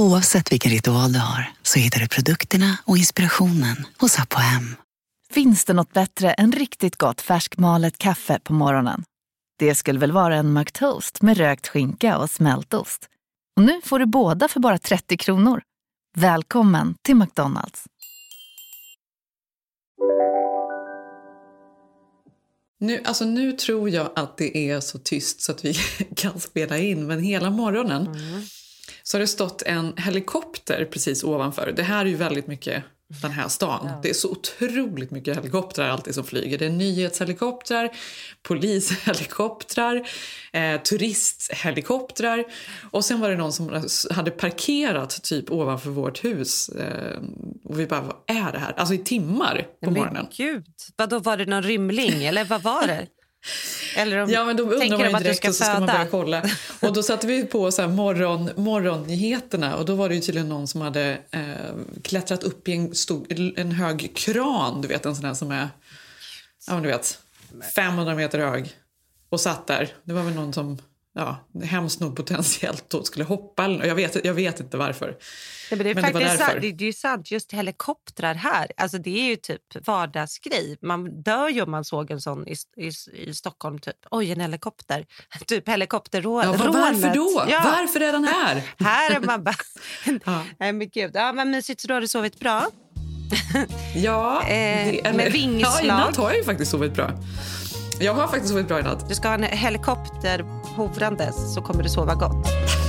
Oavsett vilken ritual du har så hittar du produkterna och inspirationen hos Apohem. Finns det något bättre än riktigt gott färskmalet kaffe på morgonen? Det skulle väl vara en McToast med rökt skinka och smältost. Och nu får du båda för bara 30 kronor. Välkommen till McDonald's. Nu tror jag att det är så tyst så att vi kan spela in. Men hela morgonen så har det stått en helikopter precis ovanför. Det här är ju väldigt mycket den här stan. Ja. Det är så otroligt mycket helikoptrar alltid som flyger. Det är nyhetshelikoptrar, polishelikoptrar, turisthelikoptrar. Och sen var det någon som hade parkerat typ ovanför vårt hus. Och vi bara, vad är det här? Alltså i timmar på morgonen. Men gud, vadå, var det någon rymling eller vad var det? Eller om, ja, men då undrar man ju direkt och så ska man börja kolla. Och då satte vi på så här morgonnyheterna och då var det ju tydligen någon som hade klättrat upp i en hög kran, du vet, en sån här som är, ja men du vet, 500 meter hög och satt där. Det var väl någon som, hemskt nog potentiellt då skulle hoppa. Jag vet inte varför. Ja, men det är men faktiskt det var därför. Det är ju sant, just helikoptrar här. Alltså det är ju typ vardagsgrej. Man dör ju om man såg en sån i Stockholm typ. Oj, en helikopter. Typ helikopterrånet. Ja, varför då? Ja. Varför är den här? Här är man bara... Nej, men gud. Ja, men mysigt, så då har du sovit bra. Ja. Med vingslag. Ja, i natt har jag ju faktiskt sovit bra. Jag har faktiskt sovit bra i natt. Du ska ha en helikopter hovrandes så kommer du sova gott.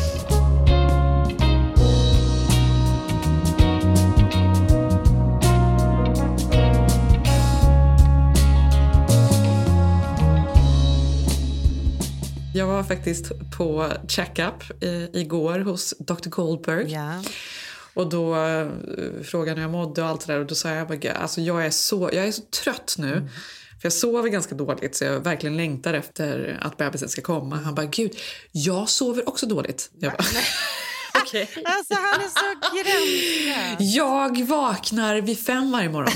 Jag var faktiskt på check-up igår hos Dr. Goldberg. Ja. Och då frågade jag hur jag mådde och allt det där. Och då sa jag, alltså jag är så trött nu. För jag sover ganska dåligt så jag verkligen längtar efter att bebisen ska komma. Han bara, gud, jag sover också dåligt. Jag bara, okej. Alltså han är så gränslös. Jag vaknar vid 5 varje morgon.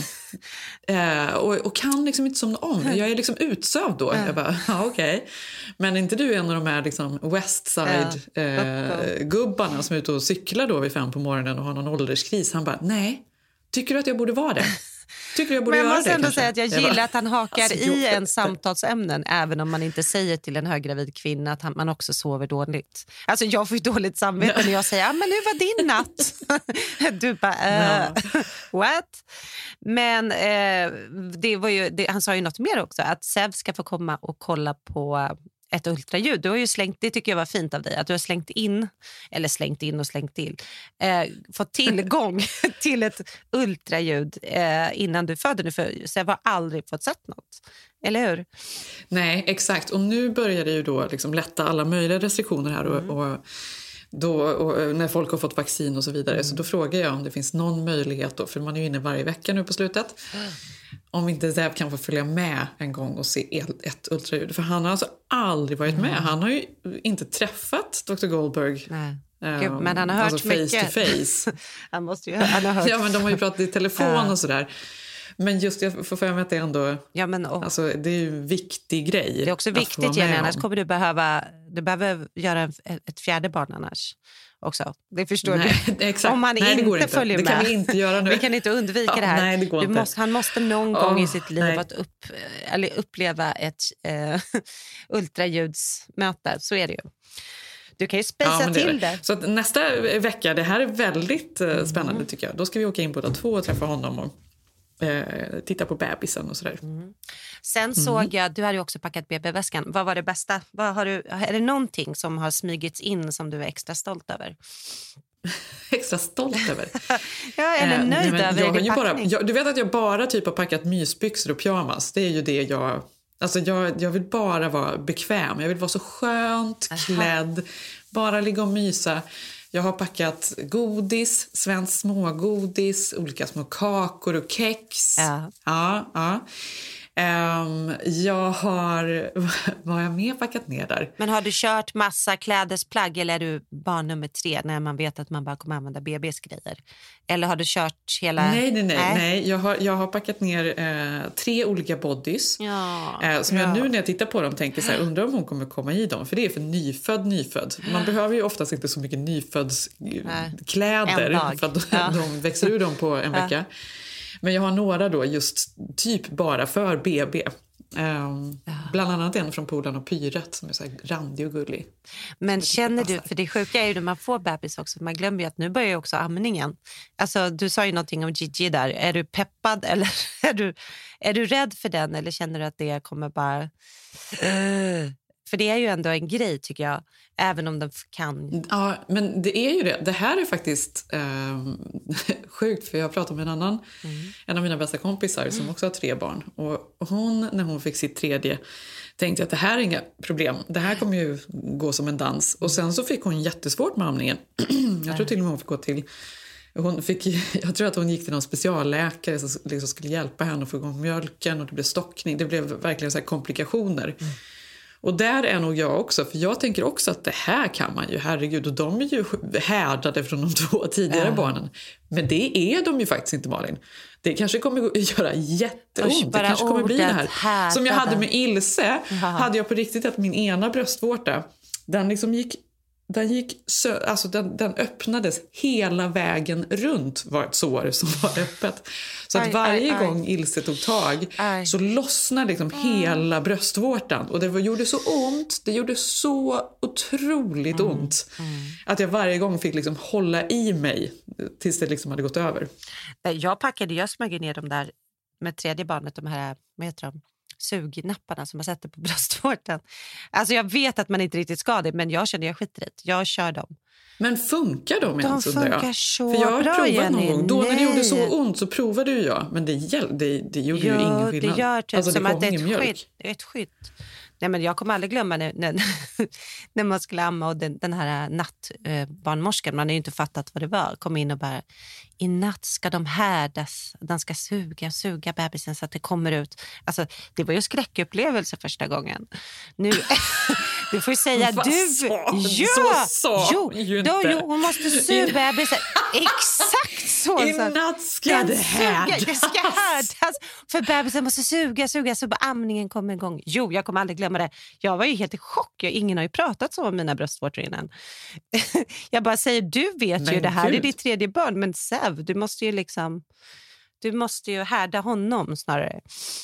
Och kan liksom inte somna om. Jag är liksom utsövd då. Jag bara, okej. Men inte du en av de här liksom Westside gubbarna som är ute och cyklar då vid 5 på morgonen och har någon ålderskris. Han bara, nej. Tycker du att jag borde vara det? Tycker jag borde men jag göra måste det, ändå kanske? säga att jag gillar att han hakar alltså, i en samtalsämnen även om man inte säger till en höggravid kvinna att man också sover dåligt. Alltså jag får ju dåligt samvete när jag säger men nu var din natt. Du bara, what? Men det var ju, han sa ju något mer också, att Sev ska få komma och kolla på ett ultraljud. Du har ju slängt, det tycker jag var fint av dig, att du har slängt in och slängt till, fått tillgång till ett ultraljud innan du födde nu, för Sev har aldrig fått sett något. Eller hur? Nej, exakt. Och nu börjar det ju då liksom lätta alla möjliga restriktioner här och när folk har fått vaccin och så vidare. Så då frågar jag om det finns någon möjlighet då, för man är ju inne varje vecka nu på slutet. Om inte Zev kan få följa med en gång och se ett ultraljud. För han har alltså aldrig varit med. Han har ju inte träffat Dr. Goldberg. Nej. Gud, men han har hört alltså mycket. Face to face. Han har hört. Ja, men de har ju pratat i telefon och sådär. Men just jag får för mig att det är ändå, alltså, det är ju en viktig grej. Det är också viktigt, Jenny, annars kommer du behöver göra ett fjärde barn annars också. Det förstår du. Exakt. Om man inte följer med. Det kan vi inte göra nu. Vi kan inte undvika det här. Nej, det går inte. Han måste någon gång i sitt liv uppleva ett ultraljudsmöte. Så är det ju. Du kan ju spacea till det. Så att nästa vecka, det här är väldigt spännande tycker jag. Då ska vi åka in båda två och träffa honom och titta på bebisen och sådär. Sen såg jag, du hade ju också packat BB-väskan. Vad var det bästa? Är det någonting som har smygits in som du är extra stolt över? Extra stolt över? Jag är nöjd över din packning. Du vet att jag bara typ har packat mysbyxor och pyjamas. Det är ju det jag... Alltså jag vill bara vara bekväm. Jag vill vara så skönt klädd. Bara ligga och mysa. Jag har packat godis, svenskt smågodis, olika små kakor och kex. Ja. Vad har jag mer packat ner där? Men har du kört massa klädesplagg eller är du barn nummer 3 när man vet att man bara kommer använda BBs grejer? Eller har du kört hela... Nej. Jag har packat ner 3 olika bodys. Som jag nu när jag tittar på dem tänker så här, undrar om hon kommer komma i dem. För det är för nyfödd. Man behöver ju oftast inte så mycket nyföddskläder för att de växer ur dem på en vecka. Men jag har några då just typ bara för BB. Bland annat en från Polan och Pyret som är så här randig och gullig. Men känner du, för det sjuka är ju när man får bebis också, man glömmer ju att nu börjar ju också amningen. Alltså du sa ju någonting om Gigi där. Är du peppad eller är du rädd för den eller känner du att det kommer bara... För det är ju ändå en grej tycker jag, även om den kan... Ja, men det är ju det. Det här är faktiskt sjukt, för jag pratade med en av mina bästa kompisar som också har 3 barn. Och hon, när hon fick sitt 3:e, tänkte att det här är inga problem. Det här kommer ju gå som en dans. Och sen så fick hon jättesvårt med amningen. Jag tror till och med hon fick gå till... jag tror att hon gick till någon specialläkare som liksom skulle hjälpa henne att få igång mjölken och det blev stockning. Det blev verkligen så här komplikationer. Och där är nog jag också, för jag tänker också att det här kan man ju, herregud, och de är ju härdade från de 2 tidigare barnen. Men det är de ju faktiskt inte, Malin. Det kanske kommer att göra jätteont. Det kanske kommer bli det här. Härdade. Som jag hade med Ilse, hade jag på riktigt att min ena bröstvårta, den liksom den öppnades hela vägen runt, var ett sår som var öppet. Så att varje gång Ilse tog tag så lossnade liksom hela bröstvårtan. Och det gjorde så ont, det gjorde så otroligt ont. Att jag varje gång fick liksom hålla i mig tills det liksom hade gått över. Jag smög ner dem där med 3:e barnet, de här, vad heter de? Sugnapparna som man sätter på bröstvårtan. Alltså jag vet att man inte riktigt ska det, men jag känner jag skiter i det. Jag kör dem. Men funkar de ens, undrar jag? Så för jag har bra, provat Jenny. någon gång. Då när det gjorde så ont så provade ju jag. Men det gjorde ju ingen skillnad. Det gör typ alltså, som att det är ett skydd. Nej, men jag kommer aldrig glömma när man skulle amma och den här nattbarnmorskan, man har ju inte fattat vad det var, kom in och bara, i natt ska de härdas, de ska suga bebisen så att det kommer ut. Alltså det var ju skräckupplevelse första gången. Nu du får ju säga hon måste suga bebisen. Exakt så. I natt ska det härdas. Det ska härdas. För bebisen måste suga så amningen kommer igång. Jo, jag kommer aldrig glömma det. Jag var ju helt i chock. Ingen har ju pratat så om mina bröstvårtor innan. Jag bara säger, du vet ju det här är ditt 3:e barn, men Säv, du måste ju härda honom snarare.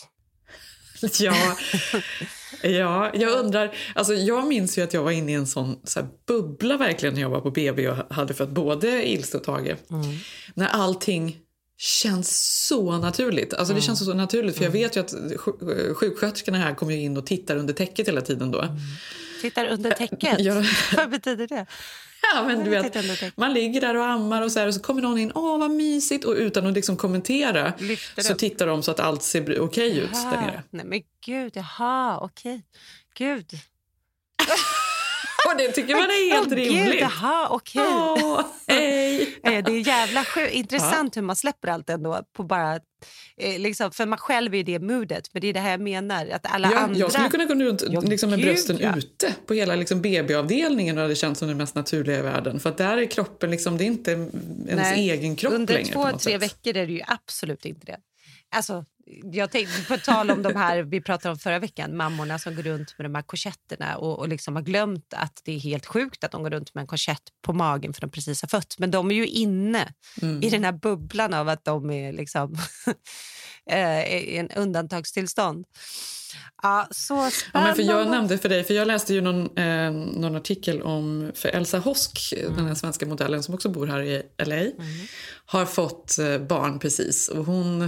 Ja, jag undrar, alltså jag minns ju att jag var inne i en sån så här bubbla verkligen när jag var på BB och hade fått både Ilse och Tage. När allting känns så naturligt. Alltså det känns så naturligt, för jag vet ju att sjuksköterskorna här kommer in och tittar under täcket hela tiden då. Tittar under täcket? Vad betyder det? Ja, men du vet, man ligger där och ammar och så här, och så kommer någon in, vad mysigt, och utan att liksom kommentera så tittar de så att allt ser okej ut där nere. Nej men gud, okej. Gud. Och det tycker man är helt rimligt. Gud, okej. Hej. Det är jävla intressant hur man släpper allt ändå på bara liksom, för man själv är i det modet, men det är det här jag menar, att alla andra... Jag skulle kunna gå runt liksom med brösten ute på hela liksom BB-avdelningen, och det hade känts som det mest naturliga i världen, för att där är kroppen liksom, det är inte ens egen kropp under längre. Under 2-3 veckor är det ju absolut inte det. Alltså, jag tänkte på tal om de här vi pratade om förra veckan, mammorna som går runt med de här korsetterna och liksom har glömt att det är helt sjukt att de går runt med en korsett på magen för de precis har fött. Men de är ju inne i den här bubblan av att de är liksom i en undantagstillstånd. Ja, så spännande. Ja, men för jag nämnde för dig, för jag läste ju någon artikel om, för Elsa Hosk, den här svenska modellen som också bor här i LA, har fått barn precis, och hon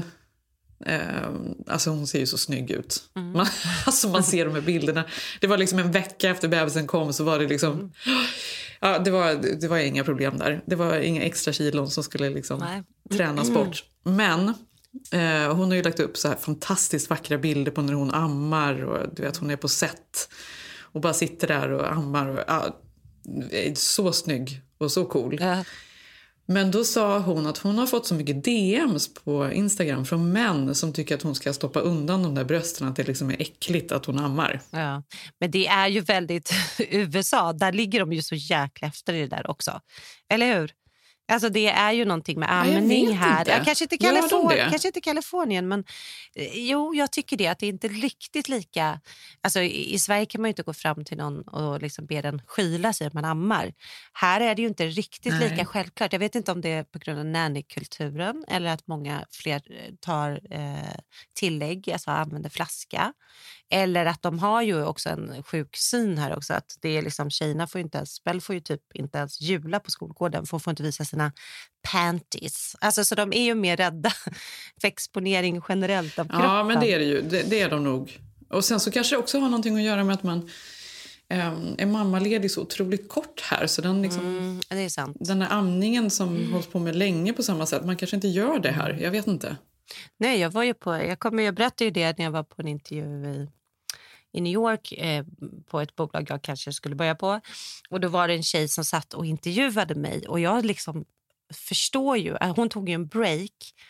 ser ju så snygg ut. Man ser de här bilderna. Det var liksom en vecka efter bebisen kom, så var det liksom det var inga problem där. Det var inga extra kilon som skulle liksom tränas bort. Men hon har ju lagt upp så här fantastiskt vackra bilder på när hon ammar, och du vet, hon är på set och bara sitter där och ammar och är så snygg och så cool. Men då sa hon att hon har fått så mycket DMs på Instagram från män som tycker att hon ska stoppa undan de där brösten, att det liksom är äckligt att hon ammar. Ja, men det är ju väldigt USA, där ligger de ju så jäkla efter det där också. Eller hur? Alltså det är ju någonting med amning här. Ja, kanske inte Kalifornien, men jo, jag tycker det. Att det inte är riktigt lika. Alltså i Sverige kan man ju inte gå fram till någon och liksom be den skyla sig att man ammar. Här är det ju inte riktigt lika självklart. Jag vet inte om det är på grund av nanny-kulturen eller att många fler tar tillägg, alltså använder flaska. Eller att de har ju också en sjuk syn här också, att det är liksom, tjejerna får ju inte ens, Bell får ju typ inte ens jula på skolgården, får inte visa sina panties. Alltså så de är ju mer rädda för exponering generellt av kroppen. Ja, men det är det ju, det är de nog. Och sen så kanske det också har någonting att göra med att man är mammaledig så otroligt kort här, så den liksom, det är sant. Den här amningen som hålls på med länge på samma sätt, man kanske inte gör det här, jag vet inte. Nej, jag berättade ju det när jag var på en intervju i New York på ett bolag jag kanske skulle börja på. Och då var det en tjej som satt och intervjuade mig. Och jag liksom förstår ju, hon tog ju en break.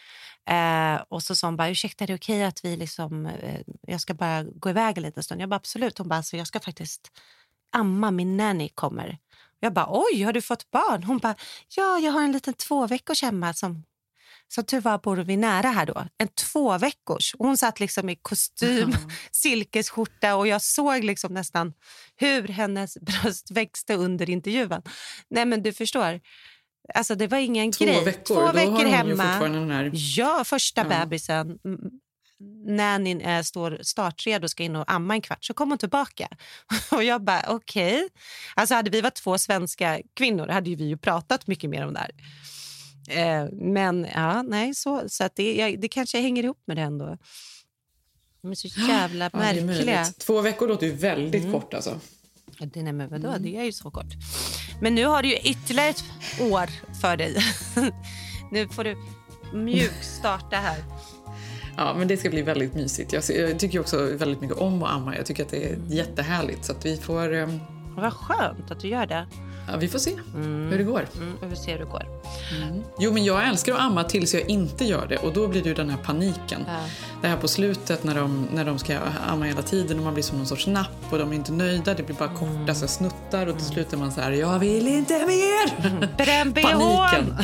Och så sa hon bara, ursäkta, är det okej att vi liksom, jag ska bara gå iväg en liten stund. Jag bara, absolut. Hon bara, så jag ska faktiskt amma, min nanny kommer. Jag bara, oj, har du fått barn? Hon bara, ja, jag har en liten 2 veckors hemma så tur var bor vi nära här då. En 2 veckors. Hon satt liksom i kostym, silkesskjorta, och jag såg liksom nästan hur hennes bröst växte under intervjun. Nej, men du förstår. Alltså det var ingen 2 grej. veckor. 2 veckor då hemma. Den här... Ja, första bebisen. Nannyn står startredo och ska in och amma en kvart, så kom hon tillbaka. Och jag bara, okej. Alltså hade vi varit 2 svenska kvinnor hade ju vi ju pratat mycket mer om det här. Men ja, nej, så att det kanske hänger ihop med det ändå. De är så jävla märkliga. 2 veckor låter ju väldigt kort alltså. Ja, det, nej, men vadå? Det är ju så kort. Men nu har du ju ytterligare ett år för dig. Nu får du mjukstarta här. Ja, men det ska bli väldigt mysigt. Jag tycker också väldigt mycket om att amma. Jag tycker att det är jättehärligt, så att vi får... Vad skönt att du gör det. Ja, vi får se hur det går. Vi får se hur det går. Jo, men jag älskar att amma tills jag inte gör det. Och då blir det ju den här paniken. Ja. Det här på slutet när de ska amma hela tiden och man blir som någon sorts napp och de är inte nöjda. Det blir bara korta så snuttar och till slut är man så här, jag vill inte mer! Bränn paniken!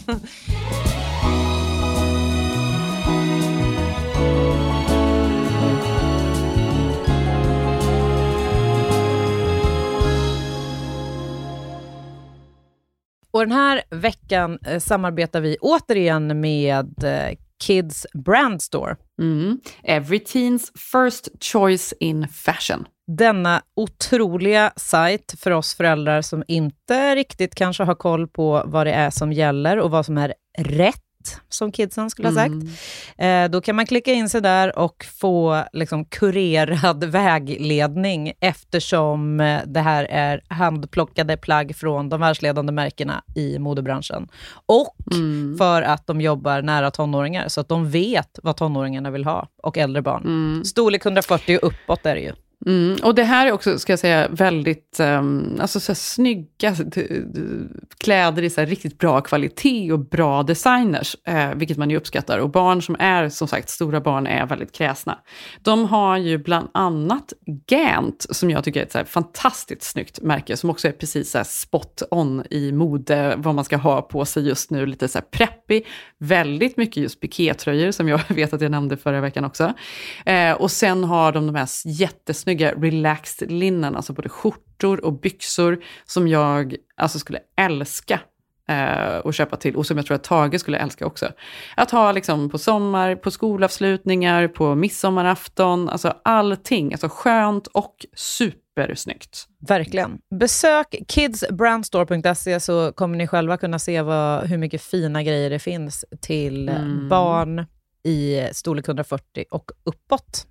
Och den här veckan samarbetar vi återigen med Kids Brand Store. Every teens first choice in fashion. Denna otroliga sajt för oss föräldrar som inte riktigt kanske har koll på vad det är som gäller och vad som är rätt, som kidsen skulle ha sagt. Då kan man klicka in sig där och få liksom kurerad vägledning, eftersom det här är handplockade plagg från de världsledande märkena i modebranschen. Och för att de jobbar nära tonåringar, så att de vet vad tonåringarna vill ha och äldre barn. Storlek 140 och uppåt är det ju. Och det här är också, ska jag säga, väldigt alltså så här, snygga kläder i så här, riktigt bra kvalitet och bra designers, vilket man ju uppskattar. Och barn som är, som sagt, stora barn är väldigt kräsna. De har ju bland annat Gant, som jag tycker är ett så här, fantastiskt snyggt märke, som också är precis så här, spot on i mode, vad man ska ha på sig just nu, lite så här preppy, väldigt mycket just pikétröjor, som jag vet att jag nämnde förra veckan också. Och sen har de här jättesnygga relaxed linnen, alltså både skjortor och byxor, som jag alltså skulle älska att köpa till, och som jag tror att Tage skulle älska också. Att ha liksom på sommar, på skolavslutningar, på midsommarafton, alltså allting, alltså skönt och supersnyggt. Verkligen. Besök kidsbrandstore.se så kommer ni själva kunna se hur mycket fina grejer det finns till barn i storlek 140 och uppåt.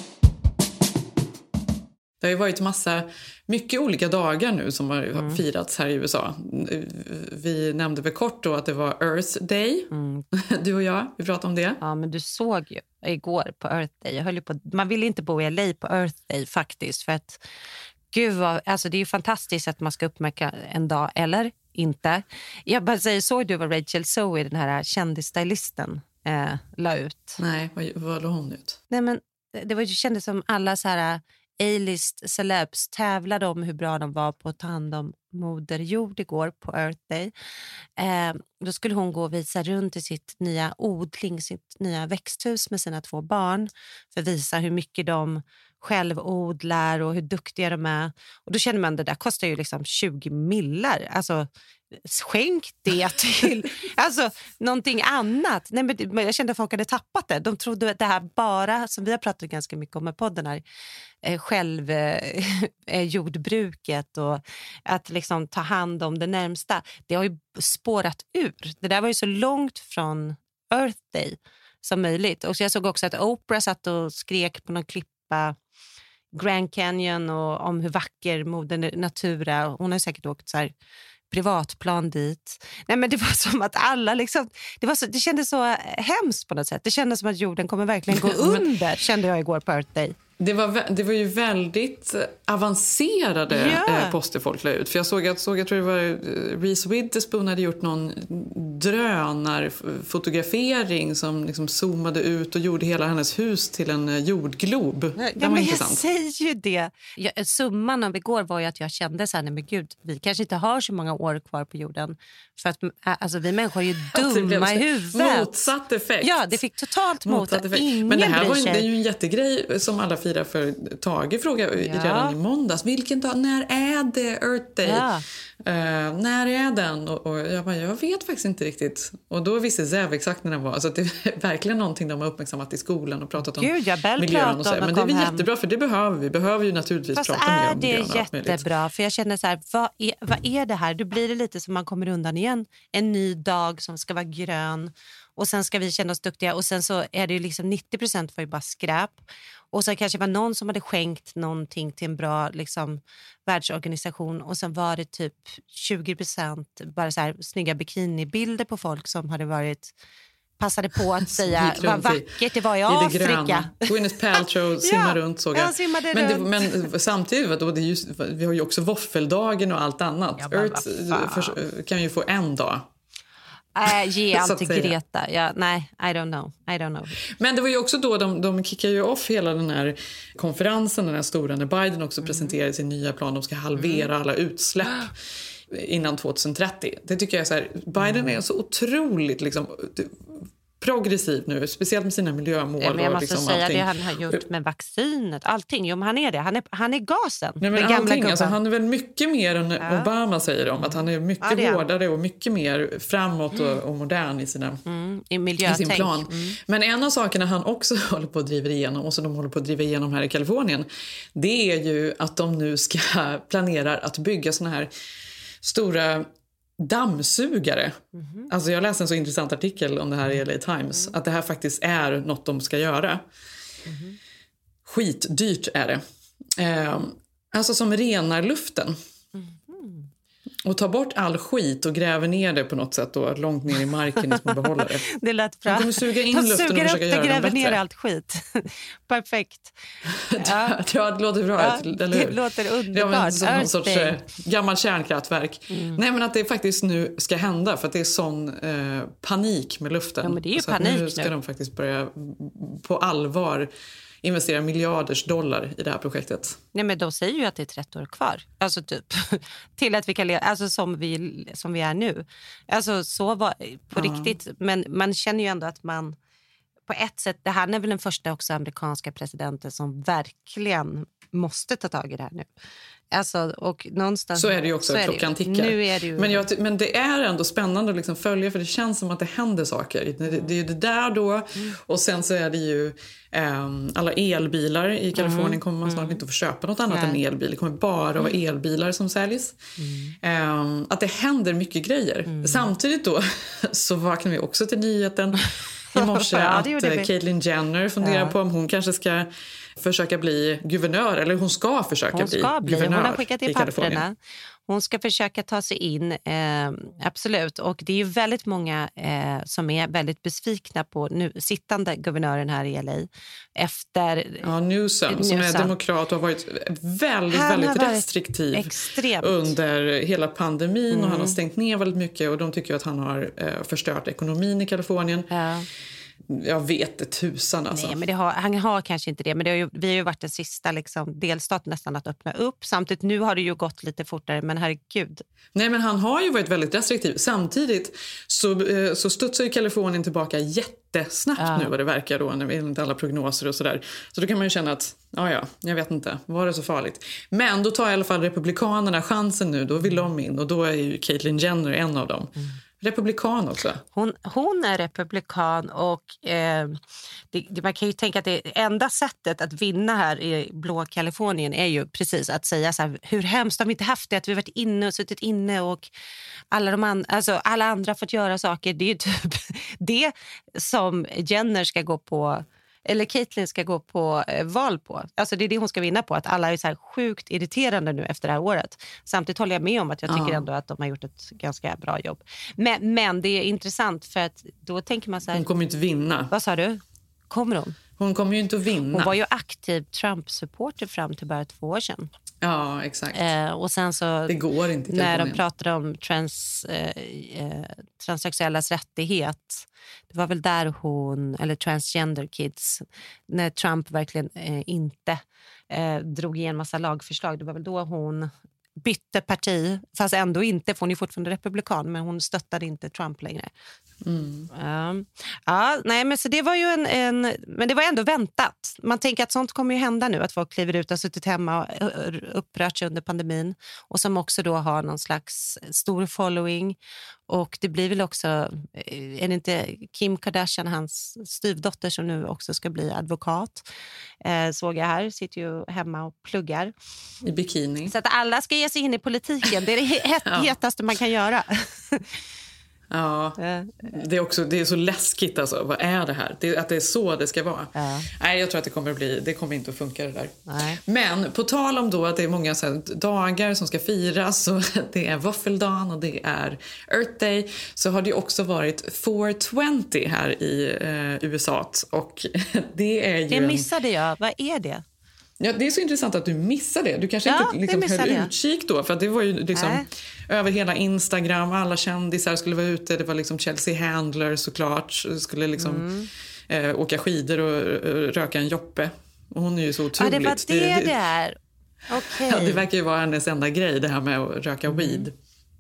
Det har ju varit mycket olika dagar nu som har firats här i USA. Vi nämnde väl kort då att det var Earth Day. Du och jag, vi pratade om det. Ja, men du såg ju igår på Earth Day. Man vill inte bo i LA på Earth Day faktiskt. För att, gud alltså det är ju fantastiskt att man ska uppmärka en dag, eller inte. Jag bara säger, såg du vad Rachel Zoe, den här kändisstylisten, la ut? Nej, vad la hon ut? Nej, men det kändes som alla så här A-list celebs tävlade om hur bra de var på att ta hand om Moder Jord igår på Earth Day. Då skulle hon gå och visa runt i sitt nya odling, sitt nya växthus med sina 2 barn, för att visa hur mycket de självodlar och hur duktiga de är. Och då känner man, det där kostar ju liksom 20 millar. Alltså, skänk det till alltså, någonting annat. Nej, men jag kände att folk hade tappat det. De trodde att det här bara, som vi har pratat ganska mycket om i podden här, jordbruket och att liksom ta hand om det närmsta. Det har ju spårat ur. Det där var ju så långt från Earth Day som möjligt. Och så jag såg också att Oprah satt och skrek på någon klippa Grand Canyon och om hur vacker moder natur är. Hon har säkert åkt så här privatplan dit. Nej, men det var som att alla liksom, det kändes så hemskt på något sätt. Det kändes som att jorden kommer verkligen gå under, kände jag igår på Earth Day. Det var ju väldigt avancerade poster folk la ut. För jag såg, jag tror det var Reese Witherspoon hade gjort någon drönarfotografering som liksom zoomade ut och gjorde hela hennes hus till en jordglob. Det var intressant. Jag säger ju det. Summan av igår var ju att jag kände så här, nej men gud, vi kanske inte har så många år kvar på jorden. För att alltså, vi människor är ju dumma i huvudet. Motsatt effekt. Ja, det fick totalt motsatt effekt. Men det här det är ju en jättegrej som alla firar för. Tage frågade redan i måndags, vilken dag, när är det Earth Day? Ja. När är den? Och jag bara, jag vet faktiskt inte riktigt. Och då visste Zev exakt när den var. Så det är verkligen någonting de har uppmärksammat i skolan och pratat om miljön och så. Men det är väl jättebra, för det behöver vi. Behöver ju naturligtvis prata mer om miljön. Fast är det jättebra? För jag känner så här, vad är det här? Då blir det lite som man kommer undan igen. En ny dag som ska vara grön. Och sen ska vi känna oss duktiga. Och sen så är det ju liksom 90% var ju bara skräp. Och så kanske var någon som hade skänkt någonting till en bra liksom, världsorganisation. Och sen var det typ 20% bara så här snygga bikinibilder på folk som hade passade på att säga vad vackert det var i Afrika. Gwyneth Paltrow simmar runt, såg jag. Men samtidigt, då, vi har ju också våffeldagen och allt annat. Ja, Earth kan ju få en dag. Ge allt till Greta. Ja, nej, I don't know. Men det var ju också då de kickar ju off hela den här konferensen, den här stora, när Biden också presenterade sin nya plan. De ska halvera alla utsläpp innan 2030. Det tycker jag är så här, Biden är så otroligt liksom progressiv nu, speciellt med sina miljömål. Ja, men jag måste liksom säga allting. Det han har gjort med vaccinet, allting. Jo, men han är det. Han är gasen. Nej, men allting, alltså, han är väl mycket mer än Obama säger de. Att han är mycket hårdare och mycket mer framåt och modern i sin plan. Men en av sakerna han också håller på att driva igenom, och som de håller på att driva igenom här i Kalifornien, det är ju att de nu planerar att bygga såna här stora dammsugare. Alltså jag läste en så intressant artikel om det här i LA Times, att det här faktiskt är något de ska göra. Skitdyrt är det. Alltså som renar luften. Och tar bort all skit och gräver ner det på något sätt då, långt ner i marken i små behållare. Det lät bra. De kommer suga in luften och försöka göra den bättre. Gräver ner allt skit. Perfekt. Ja, det låter bra. Eller hur? Det låter underbart. Som någon sorts gammal kärnkraftverk. Nej, men att det faktiskt nu ska hända, för att det är sån panik med luften. Ja, men det är ju så panik nu ska de faktiskt börja på allvar investera miljarders dollar i det här projektet. Nej, men de säger ju att det är 30 år kvar. Alltså typ till att vi kan leva, alltså som vi är nu. Alltså så var på riktigt. Men man känner ju ändå att man på ett sätt, det här är väl den första också amerikanska presidenten som verkligen måste ta tag i det här nu. Alltså, och någonstans, så är det ju också, klockan tickar. Nu är det ju... Men det är ändå spännande att liksom följa, för det känns som att det händer saker. Det är ju det där då, och sen så är det ju alla elbilar i Kalifornien kommer man snart inte att få köpa något annat än elbil. Det kommer bara att vara elbilar som säljs. Att det händer mycket grejer. Samtidigt då så vaknar vi också till nyheten i morse att Caitlyn Jenner funderar på om hon kanske ska försöka bli guvernör, eller hon ska försöka bli guvernör. Hon har skickat till papperna. Hon ska försöka ta sig in, absolut. Och det är ju väldigt många som är väldigt besvikna på nu sittande guvernören här i LA. Efter Newsom, som är demokrat och har varit väldigt restriktiv extremt under hela pandemin. Och han har stängt ner väldigt mycket och de tycker att han har förstört ekonomin i Kalifornien. Ja. Jag vet det tusan alltså. Nej, men han har kanske inte det. Men vi har ju varit den sista delstaten nästan att öppna upp. Samtidigt nu har det ju gått lite fortare, men herregud. Nej, men han har ju varit väldigt restriktiv. Samtidigt så studsar ju Kalifornien tillbaka jättesnabbt nu vad det verkar då, enligt alla prognoser och sådär. Så då kan man ju känna att, jag vet inte, var det så farligt? Men då tar i alla fall republikanerna chansen nu, då vill de in. Och då är ju Caitlyn Jenner en av dem. Republikan också. Hon är republikan och man kan ju tänka att det enda sättet att vinna här i blå Kalifornien är ju precis att säga så här, hur hemskt har vi inte haft det att vi varit inne och suttit inne och alla andra fått göra saker. Det är ju typ det som Jenner ska gå på, eller Caitlyn ska gå på val på. Alltså det är det hon ska vinna på. Att alla är så här sjukt irriterande nu efter det här året. Samtidigt håller jag med om att jag tycker ändå att de har gjort ett ganska bra jobb. Men det är intressant för att då tänker man så här... Hon kommer inte vinna. Vad sa du? Kommer hon? Hon kommer ju inte att vinna. Hon var ju aktiv Trump-supporter fram till bara 2 år sedan. Ja, exakt. Och sen så... Det går inte. När de pratade om transsexuellas rättighet. Det var väl där eller transgender kids, när Trump verkligen inte drog igenom massa lagförslag. Det var väl då hon bytte parti, fast ändå inte, för hon är fortfarande republikan, men hon stöttade inte Trump längre. Nej, men så det var ju men det var ändå väntat. Man tänker att sånt kommer ju hända nu, att folk kliver ut och suttit hemma och upprört sig under pandemin och som också då har någon slags stor following. Och det blir väl också, är det inte Kim Kardashian, hans styvdotter, som nu också ska bli advokat, såg jag här, sitter ju hemma och pluggar i bikini. Så att alla ska ge sig in i politiken, det är det hetaste man kan göra. Ja, det är så läskigt alltså. Vad är det här? Att det är så det ska vara. Nej, jag tror att det kommer inte att funka det där. Nej. Men på tal om då att det är många så här dagar som ska firas, och det är våffeldagen och det är Earth Day, så har det också varit 420 här i USA, och det är ju det missade jag. Vad är det? Ja, det är så intressant att du missade det. Du kanske inte höll utkik då, för att det var ju liksom över hela Instagram, alla kändisar skulle vara ute. Det var liksom Chelsea Handler såklart, skulle liksom åka skidor och röka en joppe. Och hon är ju så otroligt. Det var det är. Okay. Ja, det verkar ju vara hennes enda grej, det här med att röka weed.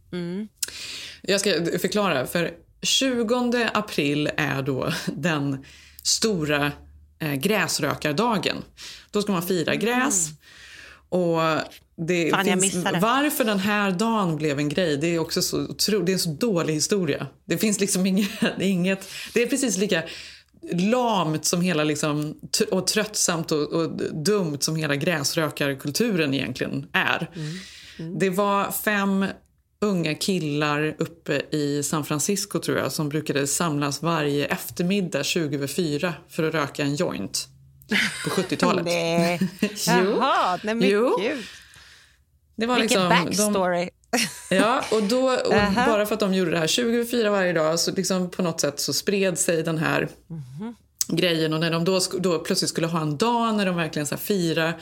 Jag ska förklara, för 20 april är då den stora gräsrökardagen. Då ska man fira gräs. Och det finns, varför den här dagen blev en grej, det är också det är en så dålig historia. Det finns liksom inget, det är precis lika lamt som hela liksom, och tröttsamt och dumt som hela gräsrökarkulturen egentligen är. Det var 5 unga killar uppe i San Francisco, tror jag, som brukade samlas varje eftermiddag 20:04 för att röka en joint på 70-talet. Nej. Jaha, nej men gud. Det var vilken liksom backstory. Ja, och bara för att de gjorde det här 20:04 varje dag, så liksom på något sätt så spred sig den här grejen. Och när de då plötsligt skulle ha en dag när de verkligen så här fira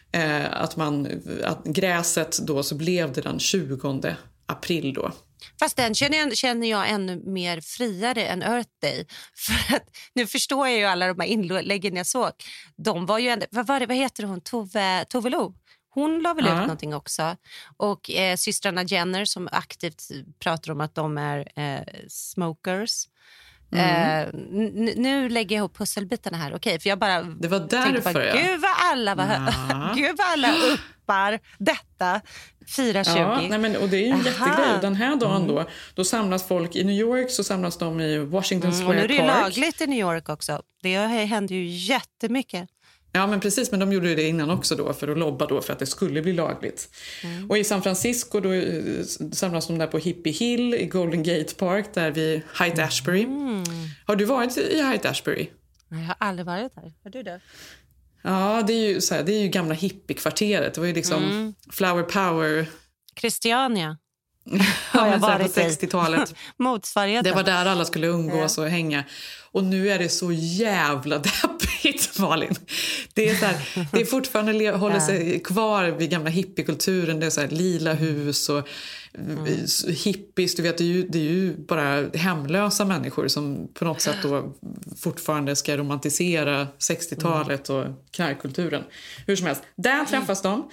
att gräset då, så blev det den 20 april då. Fast den känner jag ännu mer friare än Earth Day. För att nu förstår jag ju alla de här inläggen jag såg. De var ju ändå, vad heter hon? Tove Lo. Hon la väl ut någonting också. Och systrarna Jenner som aktivt pratar om att de är smokers. Nu lägger jag ihop pusselbitarna här. Okej, för jag bara det var därför, gud vad alla uppar detta 4:20. Ja, nej men, och det är ju en jättegrej. Den här dagen då samlas folk i New York, så samlas de i Washington Square Park. Och nu är det lagligt i New York också. Det händer ju jättemycket. Ja, men precis, men de gjorde det innan också då, för att lobba då för att det skulle bli lagligt. Och i San Francisco då samlas de där på Hippie Hill i Golden Gate Park, där vid Haight-Ashbury. Har du varit i Haight-Ashbury? Nej, jag har aldrig varit där. Har du det? Ja, det är ju gamla hippiekvarteret. Det var ju liksom flower power Christiania. Har jag varit på 60-talet. Motsvarigheten. Det var där alla skulle umgås och hänga. Och nu är det så jävla deppigt, Malin. Det är så här, det är fortfarande håller sig kvar vid gamla hippiekulturen. Det är så här lila hus och hippies. Du vet, det är ju bara hemlösa människor som på något sätt då fortfarande ska romantisera 60-talet och knarkkulturen. Hur som helst, där träffas de.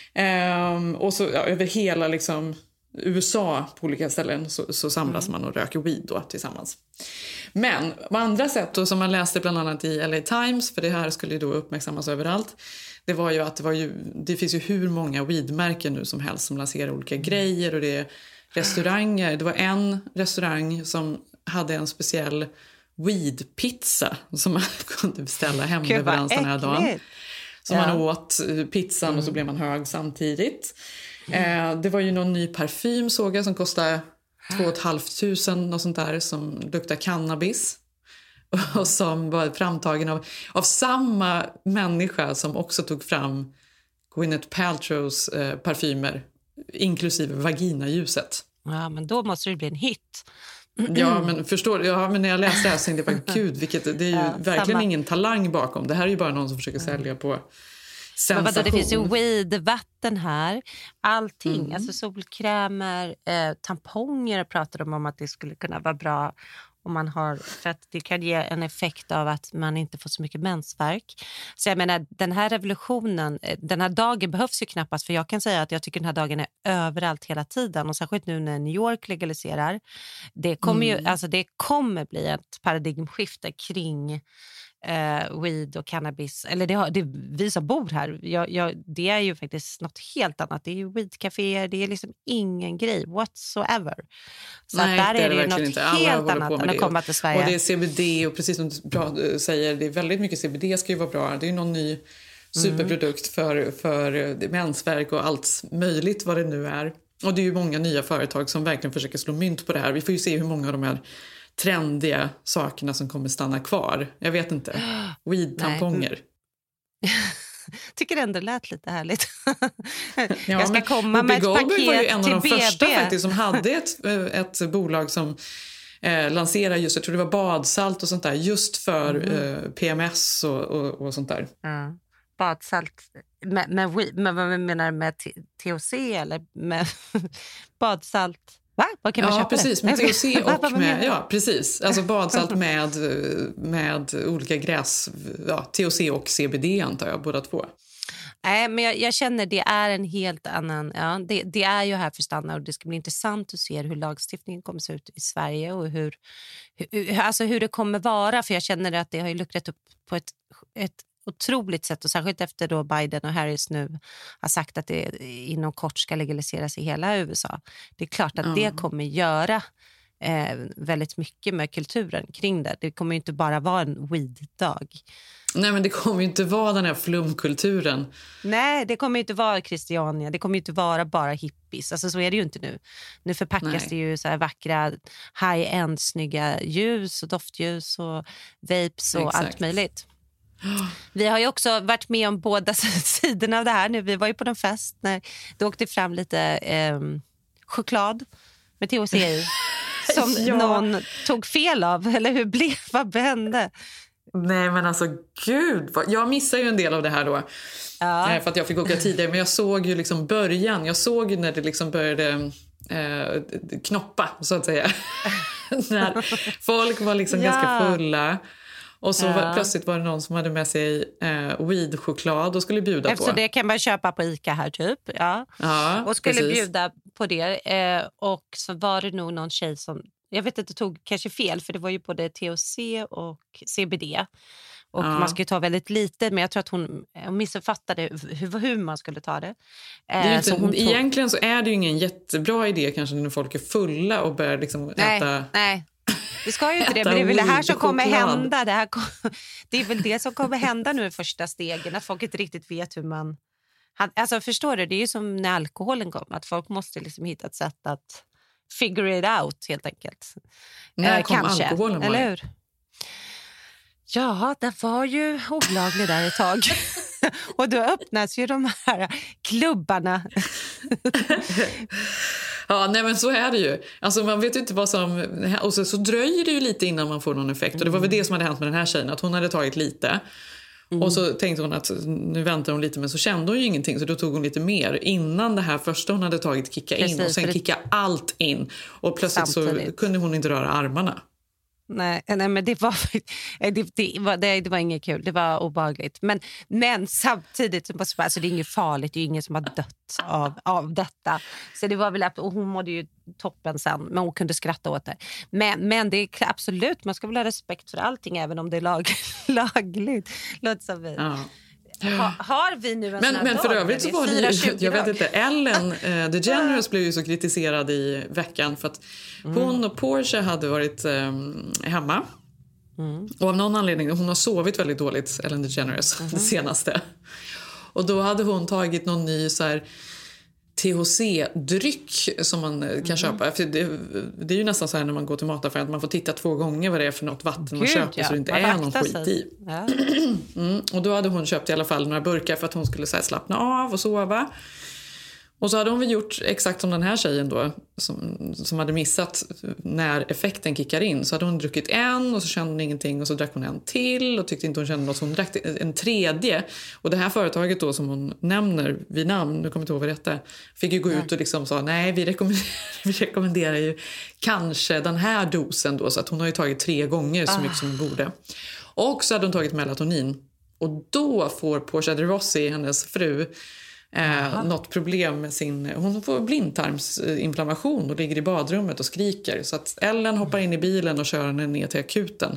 Och så över hela liksom USA på olika ställen så samlas man och röker weed då tillsammans. Men på andra sätt då, som man läste bland annat i LA Times, för det här skulle ju då uppmärksammas överallt, det var ju att det finns ju hur många weedmärken nu som helst som lanserar olika grejer, och det är restauranger. Det var en restaurang som hade en speciell weed-pizza som man kunde beställa hemleverans den här dagen. Så man åt pizzan och så blev man hög samtidigt. Det var ju någon ny parfym såg jag som kostade 2 500 och sånt där, som luktar cannabis. Och som var framtagen av samma människa som också tog fram Gwyneth Paltrows parfymer, inklusive vaginaljuset. Ja, men då måste det bli en hit. Ja, men förstår, men när jag läste det här så tänkte jag bara, gud, det är ju verkligen ingen talang bakom. Det här är ju bara någon som försöker sälja på sensation. Men det finns ju weed-vatten här. Allting, alltså solkrämer, tamponger pratade de om att det skulle kunna vara bra om man har, för att det kan ge en effekt av att man inte får så mycket mensvärk. Så jag menar, den här revolutionen, den här dagen behövs ju knappast, för jag kan säga att jag tycker den här dagen är överallt hela tiden, och särskilt nu när New York legaliserar. Det kommer ju, alltså det kommer bli ett paradigmskifte kring weed och cannabis, eller det vi som bor här, det är ju faktiskt något helt annat. Det är ju weedcaféer, det är liksom ingen grej whatsoever. Så nej, där är det ju något inte. Helt annat än att komma till Sverige. Och det är CBD, och precis som du säger, det är väldigt mycket CBD, ska ju vara bra. Det är ju någon ny superprodukt för mensvärk och allt möjligt vad det nu är. Och det är ju många nya företag som verkligen försöker slå mynt på det här. Vi får ju se hur många av de här trendiga sakerna som kommer stanna kvar. Jag vet inte. Weed-tamponger. Tycker ändå lät lite härligt. Jag ska komma med ett paket till BB. var ju en av de första faktiskt som hade ett bolag som lanserade just, jag tror det var badsalt och sånt där, just för PMS och sånt där. Badsalt med vad menar du med THC eller med badsalt? Va? Vad kan man köpa precis, med THC och med, ja precis, alltså badsalt med olika gräs, THC och CBD antar jag, båda två. Nej, men jag känner det är en helt annan, det är ju här för stanna, och det ska bli intressant att se hur lagstiftningen kommer se ut i Sverige och hur det kommer vara, för jag känner att det har ju luckrat upp på ett otroligt sätt, och särskilt efter då Biden och Harris nu har sagt att det inom kort ska legaliseras i hela USA. Det är klart att det kommer göra väldigt mycket med kulturen kring det. Det kommer ju inte bara vara en weed-dag. Nej, men det kommer ju inte vara den här flumkulturen. Nej, det kommer ju inte vara Christiania. Det kommer ju inte vara bara hippies. Alltså så är det ju inte nu. Nu förpackas det ju så här vackra high-end snygga ljus och doftljus och vapes och allt möjligt. Vi har ju också varit med om båda sidorna av det här nu. Vi var ju på en fest när det åkte fram lite choklad med THC i som någon tog fel av, eller vad hände? Nej, men alltså gud, jag missade ju en del av det här då. För att jag fick åka tidigare, men jag såg ju liksom början. Jag såg ju när det liksom började knoppa, så att säga. När folk var liksom ganska fulla. Och så plötsligt var det någon som hade med sig weed-choklad och skulle bjuda på. Det kan man köpa på Ica här typ. Och skulle bjuda på det. Och så var det nog någon tjej som, jag vet att det tog kanske fel, för det var ju både THC och CBD. Och man ska ju ta väldigt lite, men jag tror att hon missuppfattade hur man skulle ta det. Det är inte, egentligen så är det ju ingen jättebra idé kanske när folk är fulla och börjar liksom äta... Nej. Det ska ju inte det, men det är väl det här som kommer hända. Det är väl det som kommer hända nu i första stegen, att folk inte riktigt vet hur man... Alltså förstår du, det är ju som när alkoholen kom, att folk måste liksom hitta ett sätt att figure it out helt enkelt. När kom kanske, alkoholen? Eller hur? Ja, det var ju olaglig där ett tag. Och då öppnas ju de här klubbarna Ja, nej men så är det ju. Alltså man vet ju inte vad som... Och så dröjer det ju lite innan man får någon effekt. Och det var väl det som hade hänt med den här tjejen. Att hon hade tagit lite. Och så tänkte hon att nu väntar hon lite. Men så kände hon ju ingenting. Så då tog hon lite mer. Innan det här första hon hade tagit kicka in. Precis, och sen kicka allt in. Och plötsligt samtidigt så kunde hon inte röra armarna. Nej, men det var inget kul. Det var obehagligt. Men samtidigt så alltså det är inget farligt. Det är ingen som har dött av detta. Så det var väl, och hon mådde ju toppen sen, men hon kunde skratta åt det. Men det är absolut, man ska väl ha respekt för allting även om det är lagligt. Låt som vi. Ja. Har vi nu en men för övrigt så var det ju, jag vet inte, Ellen DeGeneres blev ju så kritiserad i veckan för att hon och Porsche hade varit hemma. Och av någon anledning, hon har sovit väldigt dåligt, Ellen DeGeneres, det senaste. Och då hade hon tagit någon ny så här THC-dryck som man kan köpa. För det är ju nästan så här när man går till mataffären att man får titta 2 gånger vad det är för något vatten man köper så det inte är någon skit i. Ja. Och då hade hon köpt i alla fall några burkar för att hon skulle så här slappna av och sova. Och så hade hon väl gjort exakt som den här tjejen då som hade missat när effekten kickar in. Så hade hon druckit en och så kände hon ingenting och så drack hon en till och tyckte inte hon kände något så hon drack en tredje. Och det här företaget då som hon nämner vid namn, nu kommer jag inte ihåg vad det är, fick ju gå ut och liksom sa nej vi rekommenderar ju kanske den här dosen då, så att hon har ju tagit 3 gånger så mycket som hon borde. Och så hade hon tagit melatonin och då får Portia de Rossi, hennes fru, något problem med hon får blindtarmsinflammation och ligger i badrummet och skriker så att Ellen hoppar in i bilen och kör henne ner till akuten